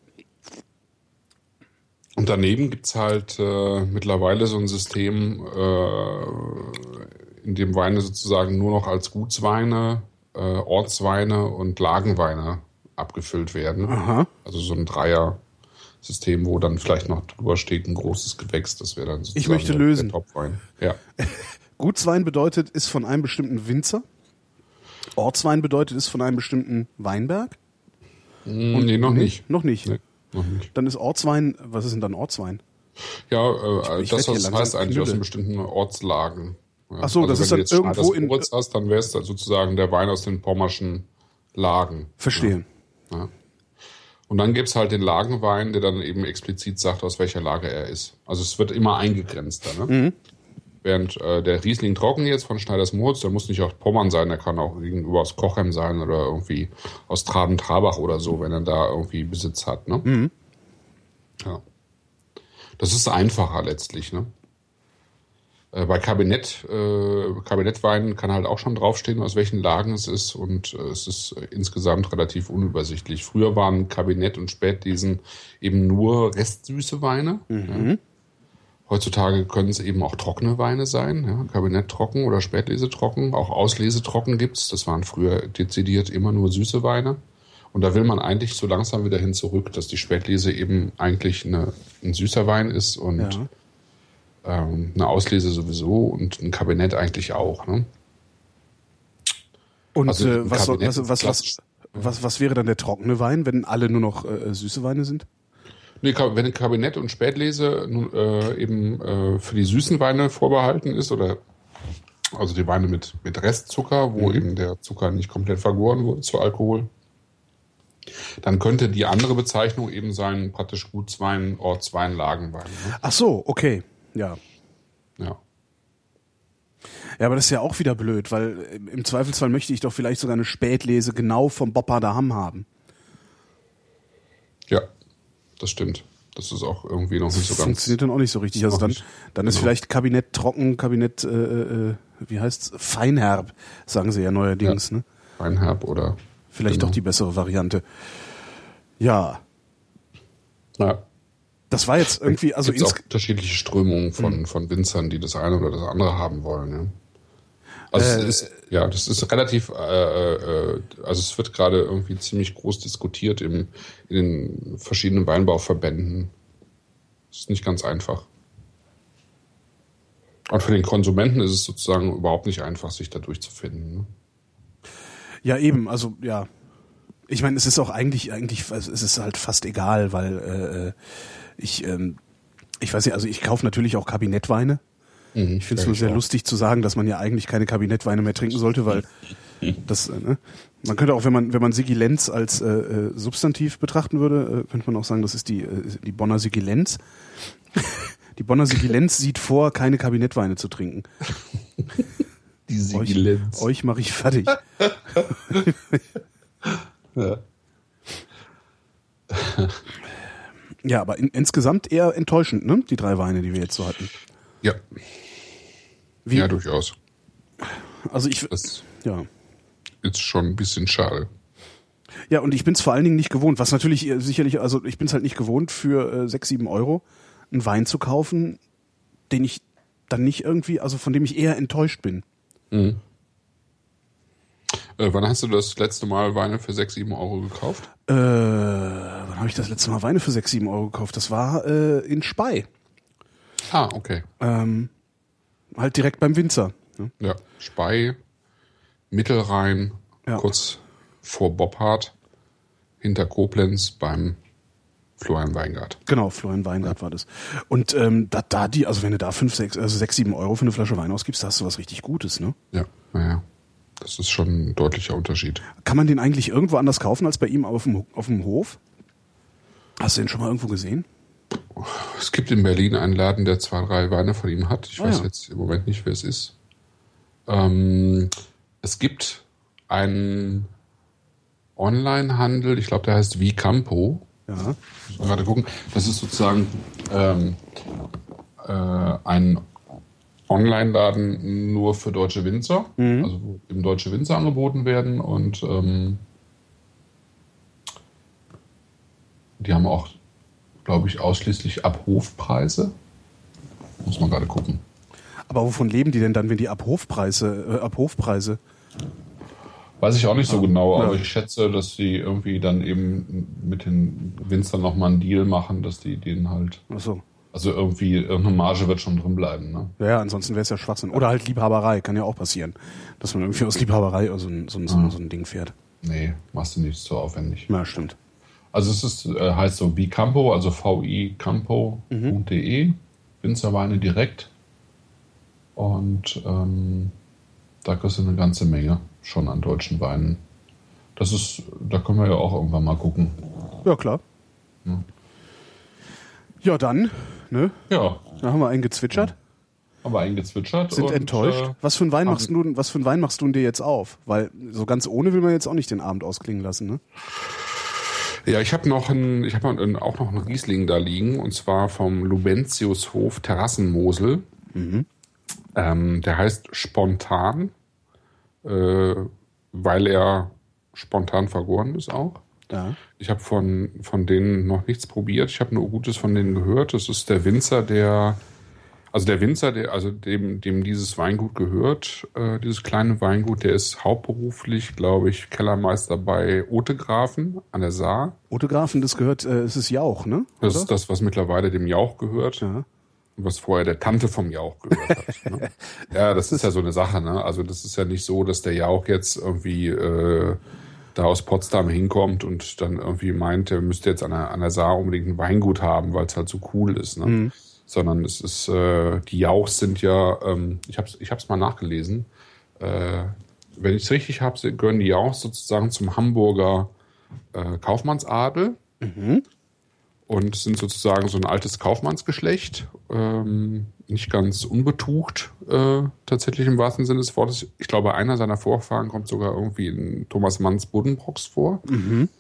und daneben gibt's halt äh, mittlerweile so ein System, äh, in dem Weine sozusagen nur noch als Gutsweine, äh, Ortsweine und Lagenweine abgefüllt werden. Aha. Also so ein Dreier-System, wo dann vielleicht noch drüber steht ein großes Gewächs. Das wäre dann sozusagen Ich möchte der, lösen. der Topwein. Ja. Gutswein bedeutet, ist von einem bestimmten Winzer. Ortswein bedeutet, ist von einem bestimmten Weinberg. Und nee, noch Nee, nicht. Noch nicht. Nee, noch nicht. Dann ist Ortswein, was ist denn dann Ortswein? Ja, äh, ich das, werd hier was langsam heißt eigentlich aus knülle. den bestimmten Ortslagen. Ja. Ach so, das wenn ist du dann jetzt irgendwo Schneiders in- Moritz hast, dann wäre es dann sozusagen der Wein aus den pommerschen Lagen. Verstehe. Ja. Und dann gibt's halt den Lagenwein, der dann eben explizit sagt, aus welcher Lage er ist. Also es wird immer eingegrenzt dann. Ne? Mhm. Während äh, der Riesling Trocken jetzt von Schneiders Moritz, der muss nicht aus Pommern sein, der kann auch gegenüber aus Cochem sein oder irgendwie aus Traben-Trabach oder so, wenn er da irgendwie Besitz hat. Ne? Mhm. Ja. Das ist einfacher letztlich, ne? Äh, bei Kabinett, äh, Kabinettweinen kann halt auch schon draufstehen, aus welchen Lagen es ist, und äh, es ist äh, insgesamt relativ unübersichtlich. Früher waren Kabinett und Spätlesen eben nur restsüße Weine. Mhm. Ja. Heutzutage können es eben auch trockene Weine sein, ja? Kabinett trocken oder Spätlese trocken. Auch Auslese trocken gibt's. Das waren früher dezidiert immer nur süße Weine. Und da will man eigentlich so langsam wieder hin zurück, dass die Spätlese eben eigentlich eine, ein süßer Wein ist und Ja. ähm, eine Auslese sowieso und ein Kabinett eigentlich auch. Ne? Und Also äh, ein was, soll, Kabinett was, was, was, was, was wäre dann der trockene Wein, wenn alle nur noch äh, süße Weine sind? Nee, wenn ein Kabinett und Spätlese nun, äh, eben äh, für die süßen Weine vorbehalten ist, oder also die Weine mit, mit Restzucker, wo Mhm. eben der Zucker nicht komplett vergoren wurde zu Alkohol, dann könnte die andere Bezeichnung eben sein, praktisch Gutswein, Ortswein, Lagenwein. Ne? Ach so, okay. Ja. Ja. Ja, aber das ist ja auch wieder blöd, weil im Zweifelsfall möchte ich doch vielleicht sogar eine Spätlese genau vom Bopparder Hamm haben. Ja, das stimmt. Das ist auch irgendwie noch nicht so ganz... Funktioniert dann auch nicht so richtig. Also dann, dann ist genau. vielleicht Kabinett trocken, Kabinett, äh, äh, wie heißt's? Feinherb, sagen sie ja neuerdings. Ja, ne? Feinherb oder... Vielleicht genau. doch die bessere Variante. Ja. Ja. Das war jetzt irgendwie... also Gibt's auch unterschiedliche Strömungen von, mhm. von Winzern, die das eine oder das andere haben wollen. Ja. Also äh, es ist, ja, das ist relativ, äh, äh, also es wird gerade irgendwie ziemlich groß diskutiert im, in den verschiedenen Weinbauverbänden. Das ist nicht ganz einfach. Und für den Konsumenten ist es sozusagen überhaupt nicht einfach, sich da durchzufinden. Ne? Ja, eben, also ja. Ich meine, es ist auch eigentlich, eigentlich, es ist halt fast egal, weil äh, ich, ähm, ich weiß nicht, also ich kaufe natürlich auch Kabinettweine. Mhm, ich finde es nur sehr auch. lustig zu sagen, dass man ja eigentlich keine Kabinettweine mehr trinken sollte, weil das, äh, ne? Man könnte auch, wenn man wenn man Sigilenz als äh, Substantiv betrachten würde, äh, könnte man auch sagen, das ist die äh, die Bonner Sigilenz. Die Bonner Sigilenz sieht vor, keine Kabinettweine zu trinken. Die Sigilenz. Euch, euch mache ich fertig. Ja. Ja, aber in, insgesamt eher enttäuschend, ne? Die drei Weine, die wir jetzt so hatten. Ja. Wie? Ja, durchaus. Also ich, das ja. ist schon ein bisschen schade. Ja, und ich bin es vor allen Dingen nicht gewohnt, was natürlich sicherlich, also ich bin es halt nicht gewohnt, für äh, sechs, sieben Euro einen Wein zu kaufen, den ich dann nicht irgendwie, also von dem ich eher enttäuscht bin. Mhm. Äh, wann hast du das letzte Mal Weine für sechs, sieben Euro gekauft? Äh, wann habe ich das letzte Mal Weine für sechs, sieben Euro gekauft? Das war äh, in Spey. Ah, okay. Ähm, halt direkt beim Winzer. Ne? Ja, Spey, Mittelrhein, ja. Kurz vor Boppard, hinter Koblenz beim Florian Weingart. Genau, Florian Weingart ja. war das. Und ähm, da, da die, also wenn du da fünf, sechs, also sechs, sieben Euro für eine Flasche Wein ausgibst, da hast du was richtig Gutes, ne? Ja, naja. Das ist schon ein deutlicher Unterschied. Kann man den eigentlich irgendwo anders kaufen als bei ihm auf dem, auf dem Hof? Hast du den schon mal irgendwo gesehen? Es gibt in Berlin einen Laden, der zwei, drei Weine von ihm hat. Ich oh, weiß ja. jetzt im Moment nicht, wer es ist. Ähm, es gibt einen Online-Handel, ich glaube, der heißt Vicampo. Ja. Muss man gerade gucken. Das ist sozusagen ähm, äh, ein Online-Laden nur für deutsche Winzer, mhm. also wo eben deutsche Winzer angeboten werden und ähm, die haben auch, glaube ich, ausschließlich Abhofpreise. Muss man gerade gucken. Aber wovon leben die denn dann, wenn die Abhofpreise, äh, Abhofpreise? Weiß ich auch nicht so ah, genau, aber ja. ich schätze, dass die irgendwie dann eben mit den Winzern nochmal einen Deal machen, dass die den halt... Ach so. Also irgendwie, irgendeine Marge wird schon drin bleiben, ne? Ja, ansonsten wäre es ja Schwachsinn. Oder halt Liebhaberei, kann ja auch passieren. Dass man irgendwie aus Liebhaberei so ein, so ein, so ein, so ein Ding fährt. Nee, machst du nicht so aufwendig. Ja, stimmt. Also es ist, äh, heißt so Vicampo, also v i campo punkt de, mhm. Winzerweine direkt. Und ähm, da kriegst du eine ganze Menge schon an deutschen Weinen. Das ist, da können wir ja auch irgendwann mal gucken. Ja, klar. Ja, ja dann... Ne? Ja. Da haben wir einen gezwitschert. Haben wir einen gezwitschert. Sind und, enttäuscht. Äh, was für einen Wein machst du, was für einen Wein machst du dir jetzt auf? Weil so ganz ohne will man jetzt auch nicht den Abend ausklingen lassen, ne? Ja, ich habe noch ein, ich habe auch noch einen Riesling da liegen und zwar vom Lubentiushof Terrassenmosel. Mhm. Ähm, der heißt Spontan, äh, weil er spontan vergoren ist auch. Ja. Ich habe von, von denen noch nichts probiert. Ich habe nur Gutes von denen gehört. Das ist der Winzer, der, also der Winzer, der, also dem, dem dieses Weingut gehört, äh, dieses kleine Weingut, der ist hauptberuflich, glaube ich, Kellermeister bei Otegrafen an der Saar. Otegrafen, das gehört, äh, es ist Jauch, ne? Das Oder? ist das, was mittlerweile dem Jauch gehört. Ja. Was vorher der Tante vom Jauch gehört hat. Ne? Ja, das ist ja so eine Sache, ne? Also das ist ja nicht so, dass der Jauch jetzt irgendwie äh, da aus Potsdam hinkommt und dann irgendwie meint, er müsste jetzt an der, an der Saar unbedingt ein Weingut haben, weil es halt so cool ist. Ne? Mhm. Sondern es ist, äh, die Jauchs sind ja, ähm, ich hab's, ich hab's mal nachgelesen, äh, wenn ich es richtig habe, gehören die Jauchs sozusagen zum Hamburger äh, Kaufmannsadel. Mhm. Und sind sozusagen so ein altes Kaufmannsgeschlecht, ähm, nicht ganz unbetucht, äh, tatsächlich im wahrsten Sinne des Wortes. Ich glaube, einer seiner Vorfahren kommt sogar irgendwie in Thomas Manns Buddenbrooks vor. Mhm.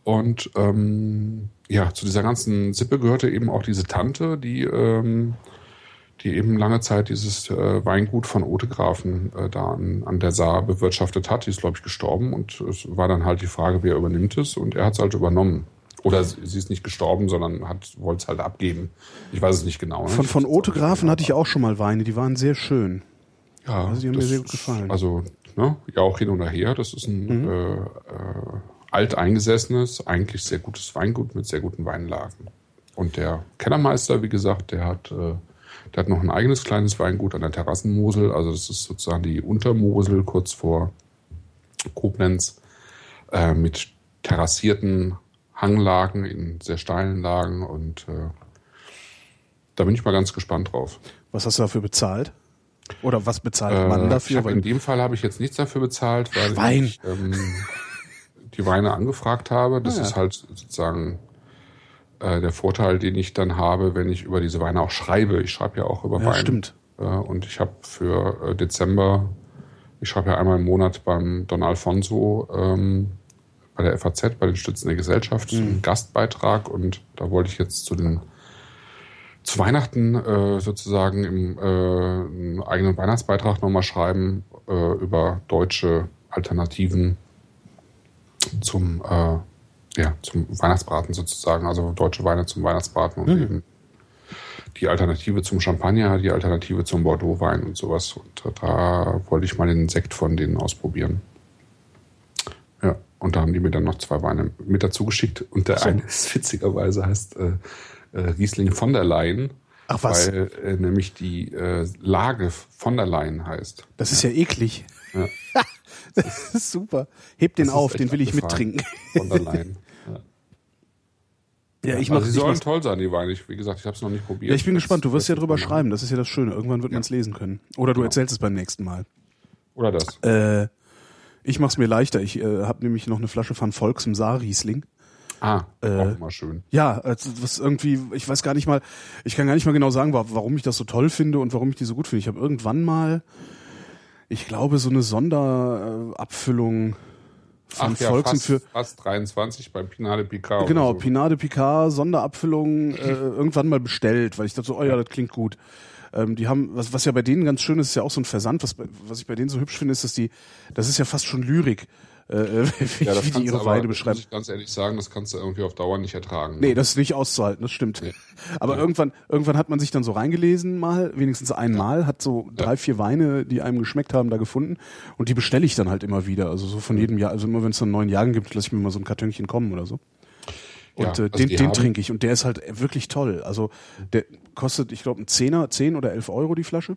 Und ähm, ja, zu dieser ganzen Sippe gehörte eben auch diese Tante, die, ähm, die eben lange Zeit dieses äh, Weingut von Othegrafen äh, da an, an der Saar bewirtschaftet hat. Die ist, glaube ich, gestorben und es war dann halt die Frage, wer übernimmt es, und er hat es halt übernommen. Oder sie, sie ist nicht gestorben, sondern hat wollte es halt abgeben. Ich weiß es nicht genau. Ne? Von, von Othegrafen hatte ich auch schon mal Weine, die waren sehr schön. Ja, also die haben mir sehr gut gefallen. Also, ne, ja, auch hin oder her. Das ist ein mhm. äh, äh, alteingesessenes, eigentlich sehr gutes Weingut mit sehr guten Weinlagen. Und der Kellermeister, wie gesagt, der hat, äh, der hat noch ein eigenes kleines Weingut an der Terrassenmosel. Also das ist sozusagen die Untermosel kurz vor Koblenz äh, mit terrassierten Hanglagen in sehr steilen Lagen. Und äh, da bin ich mal ganz gespannt drauf. Was hast du dafür bezahlt? Oder was bezahlt äh, man dafür? Ich hab, in dem Fall habe ich jetzt nichts dafür bezahlt, weil Wein. ich ähm, die Weine angefragt habe. Das ah, ja. ist halt sozusagen äh, der Vorteil, den ich dann habe, wenn ich über diese Weine auch schreibe. Ich schreibe ja auch über ja, Weine. Stimmt. Äh, und ich habe für äh, Dezember, ich schreibe ja einmal im Monat beim Don Alfonso ähm, bei der F A Z, bei den Stützen der Gesellschaft, mhm. einen Gastbeitrag, und da wollte ich jetzt zu den zu Weihnachten äh, sozusagen im äh, einen eigenen Weihnachtsbeitrag nochmal schreiben äh, über deutsche Alternativen zum äh, ja zum Weihnachtsbraten sozusagen, also deutsche Weine zum Weihnachtsbraten und mhm. eben die Alternative zum Champagner, die Alternative zum Bordeaux-Wein und sowas. Und äh, da wollte ich mal den Sekt von denen ausprobieren. Ja, und da haben die mir dann noch zwei Weine mit dazu geschickt, und der so. eine ist witzigerweise heißt äh, Riesling von der Leyen. Ach was? Weil äh, nämlich die äh, Lage von der Leyen heißt. Das ist ja, ja eklig. Ja. Das ist super. Heb den auf, den will ich mittrinken. Von der Leyen. Ja, ja, ich mach, also die sollen toll sein, die Weine. Ich, wie gesagt, ich habe es noch nicht probiert. Ja, ich bin das gespannt. Du wirst ja drüber schreiben. Das ist ja das Schöne. Irgendwann wird ja. man es lesen können. Oder du genau. erzählst es beim nächsten Mal. Oder das. Äh, ich mach's mir leichter. Ich äh, habe nämlich noch eine Flasche von Volks im Saar Riesling. Ah, äh, auch mal schön. Ja, also was irgendwie, ich weiß gar nicht mal, ich kann gar nicht mal genau sagen, warum ich das so toll finde und warum ich die so gut finde. Ich habe irgendwann mal, ich glaube, so eine Sonderabfüllung von Ach ja, Volks fast, für fast dreiundzwanzig beim Pinade Picard. Genau, so. Pinade Picard Sonderabfüllung äh, irgendwann mal bestellt, weil ich dachte so, oh ja, das klingt gut. Ähm, die haben, was, was ja bei denen ganz schön ist, ist ja auch so ein Versand. Was, was ich bei denen so hübsch finde, ist, dass die, das ist ja fast schon Lyrik. Äh, wie, ja, das wie die ihre aber, Weine beschreiben. Muss ich ganz ehrlich sagen, das kannst du irgendwie auf Dauer nicht ertragen. Nee, das ist nicht auszuhalten, das stimmt. Nee. Aber ja. irgendwann, irgendwann hat man sich dann so reingelesen mal, wenigstens einmal, ja. hat so drei, ja. vier Weine, die einem geschmeckt haben, da gefunden. Und die bestelle ich dann halt immer wieder. Also so von jedem Jahr, also immer wenn es dann einen neuen Jahrgang gibt, lasse ich mir mal so ein Kartönchen kommen oder so. Und ja, äh, den, den trinke ich, und der ist halt wirklich toll. Also der kostet, ich glaube, ein Zehner, zehn oder elf Euro die Flasche.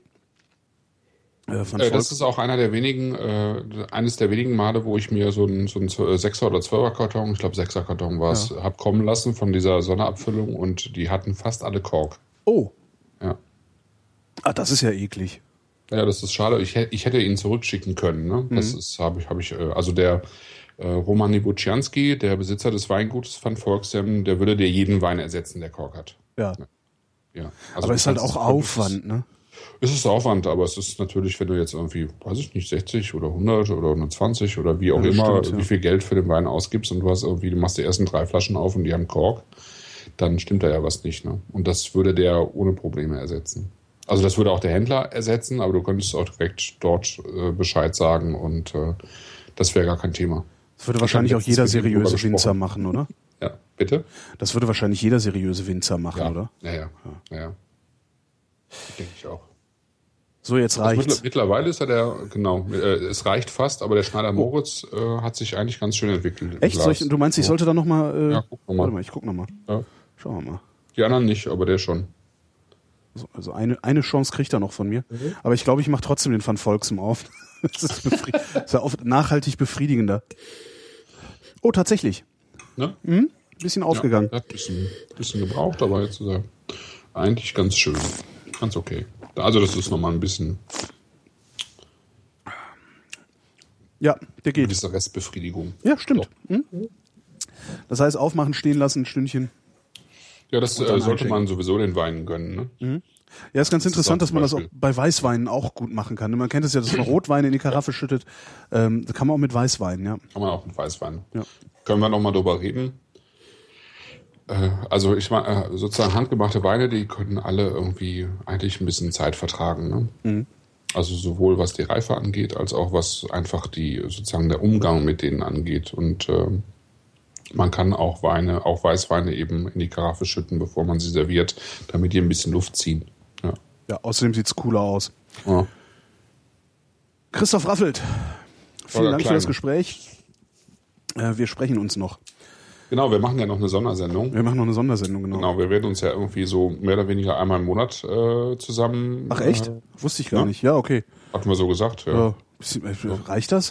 Äh, äh, das ist auch einer der wenigen, äh, eines der wenigen Male, wo ich mir so ein, so ein Sechser- oder Zwölfer-Karton, ich glaube Sechser-Karton war es, ja. habe kommen lassen von dieser Sonderabfüllung, und die hatten fast alle Kork. Oh. Ja. Ah, das ist ja eklig. Ja, das ist schade. Ich, ich hätte ihn zurückschicken können. Ne? Das mhm. ist, habe ich, habe ich, also der äh, Roman Nibucianski, der Besitzer des Weingutes von Volksem, der würde dir jeden Wein ersetzen, der Kork hat. Ja. Ja. Also aber es ist halt auch Aufwand, ne? Es ist Aufwand, aber es ist natürlich, wenn du jetzt irgendwie, weiß ich nicht, sechzig oder hundert oder hundertzwanzig oder wie auch ja, immer, stimmt, ja. wie viel Geld für den Wein ausgibst, und du hast irgendwie, du machst die ersten drei Flaschen auf und die haben Kork, dann stimmt da ja was nicht, ne? Und das würde der ohne Probleme ersetzen. Also das würde auch der Händler ersetzen, aber du könntest auch direkt dort äh, Bescheid sagen, und äh, das wäre gar kein Thema. Das würde wahrscheinlich auch jeder seriöse Winzer machen, oder? Ja, bitte? Das würde wahrscheinlich jeder seriöse Winzer machen, ja. oder? Ja, ja, ja. ja. Denke ich auch. So, jetzt reicht's. Also mittlerweile ist er der, genau, äh, es reicht fast, aber der Schneider Moritz äh, hat sich eigentlich ganz schön entwickelt. Echt? Soll ich, du meinst, ich sollte da nochmal... Äh, ja, guck nochmal. Warte mal, ich guck nochmal. Ja. Schauen wir mal. Die anderen nicht, aber der schon. Also, also eine, eine Chance kriegt er noch von mir. Mhm. Aber ich glaube, ich mache trotzdem den Van Volksem auf. Das ist, befried- das ist ja oft nachhaltig befriedigender. Oh, tatsächlich. Ne? Mhm. Bisschen aufgegangen. Ja, hat ein bisschen, bisschen gebraucht, aber jetzt ist er eigentlich ganz schön. Ganz okay. Also das ist nochmal ein bisschen... Ja, der geht. Diese Restbefriedigung. Ja, stimmt. Hm? Das heißt, aufmachen, stehen lassen, ein Stündchen. Ja, das äh, sollte man sowieso den Weinen gönnen. Ne? Mhm. Ja, ist ganz das interessant, ist dass man das auch Beispiel. bei Weißweinen auch gut machen kann. Man kennt es ja, dass man Rotwein in die Karaffe schüttet. Ähm, das kann man auch mit Weißwein, ja. Kann man auch mit Weißwein. Ja. Können wir noch mal drüber reden? Äh, also ich meine, äh, sozusagen handgemachte Weine, die können alle irgendwie eigentlich ein bisschen Zeit vertragen. Ne? Mhm. Also sowohl was die Reife angeht, als auch was einfach die sozusagen der Umgang mit denen angeht. Und äh, man kann auch Weine, auch Weißweine eben in die Karaffe schütten, bevor man sie serviert, damit die ein bisschen Luft ziehen. Ja. Ja, außerdem sieht's cooler aus. Ja. Christoph Raffelt, vielen Holger Dank für Klein. das Gespräch. Äh, wir sprechen uns noch. Genau, wir machen ja noch eine Sondersendung. Wir machen noch eine Sondersendung, genau. Genau, wir werden uns ja irgendwie so mehr oder weniger einmal im Monat äh, zusammen. Ach echt? Äh, Wusste ich gar ja. nicht. Ja, okay. hatten wir so gesagt, ja. Ja. Bisschen- äh, Reicht das?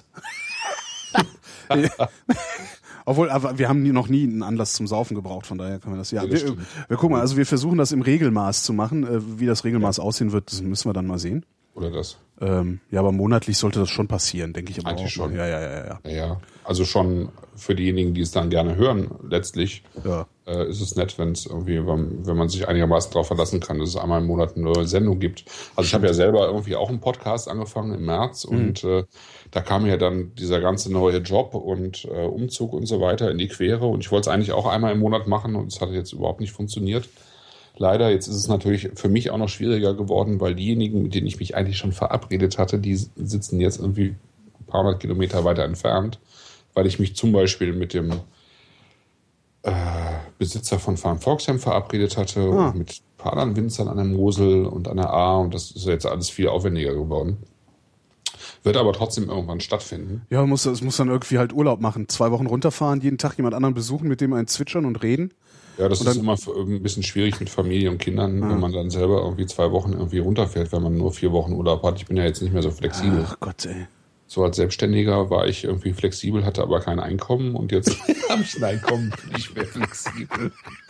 Obwohl, aber wir haben nie- noch nie einen Anlass zum Saufen gebraucht, von daher können wir das ja. Ja, das wir, stimmt. wir gucken mal, also wir versuchen das im Regelmaß zu machen. Äh, Wie das Regelmaß aussehen wird, das müssen wir dann mal sehen. Oder das. Ähm, ja, aber monatlich sollte das schon passieren, denke ich aber Eigentlich auch. schon. Ja, ja, ja, ja. Ja, ja. Also schon für diejenigen, die es dann gerne hören, letztlich Ja. äh, ist es nett, wenn es irgendwie, wenn, wenn man sich einigermaßen darauf verlassen kann, dass es einmal im Monat eine neue Sendung gibt. Also ich habe ja selber irgendwie auch einen Podcast angefangen im März Mhm. und äh, da kam ja dann dieser ganze neue Job und äh, Umzug und so weiter in die Quere und ich wollte es eigentlich auch einmal im Monat machen und es hat jetzt überhaupt nicht funktioniert. Leider, jetzt ist es natürlich für mich auch noch schwieriger geworden, weil diejenigen, mit denen ich mich eigentlich schon verabredet hatte, die sitzen jetzt irgendwie ein paar hundert Kilometer weiter entfernt, weil ich mich zum Beispiel mit dem äh, Besitzer von Farm Foxham verabredet hatte Ah. und mit ein paar anderen Winzern an der Mosel und an der A und das ist jetzt alles viel aufwendiger geworden. Wird aber trotzdem irgendwann stattfinden. Ja, man muss, es muss dann irgendwie halt Urlaub machen. Zwei Wochen runterfahren, jeden Tag jemand anderen besuchen, mit dem einen zwitschern und reden. Ja, das Und ist dann- immer für- ein bisschen schwierig mit Familie und Kindern, wenn man dann selber irgendwie zwei Wochen irgendwie runterfährt, wenn man nur vier Wochen Urlaub hat. Ich bin ja jetzt nicht mehr so flexibel. Ach Gott, ey. So als Selbstständiger war ich irgendwie flexibel, hatte aber kein Einkommen und jetzt habe ich ein Einkommen, bin ich mehr flexibel.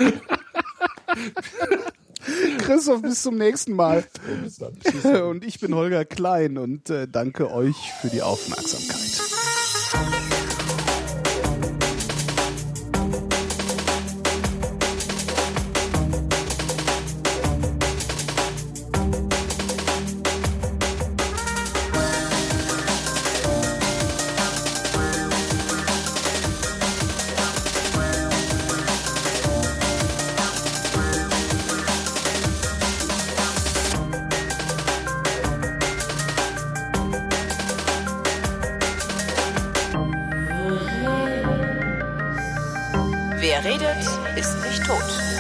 Christoph, bis zum nächsten Mal. Bis dann. Tschüss. Und ich bin Holger Klein und äh, danke euch für die Aufmerksamkeit. Wer redet, ist nicht tot.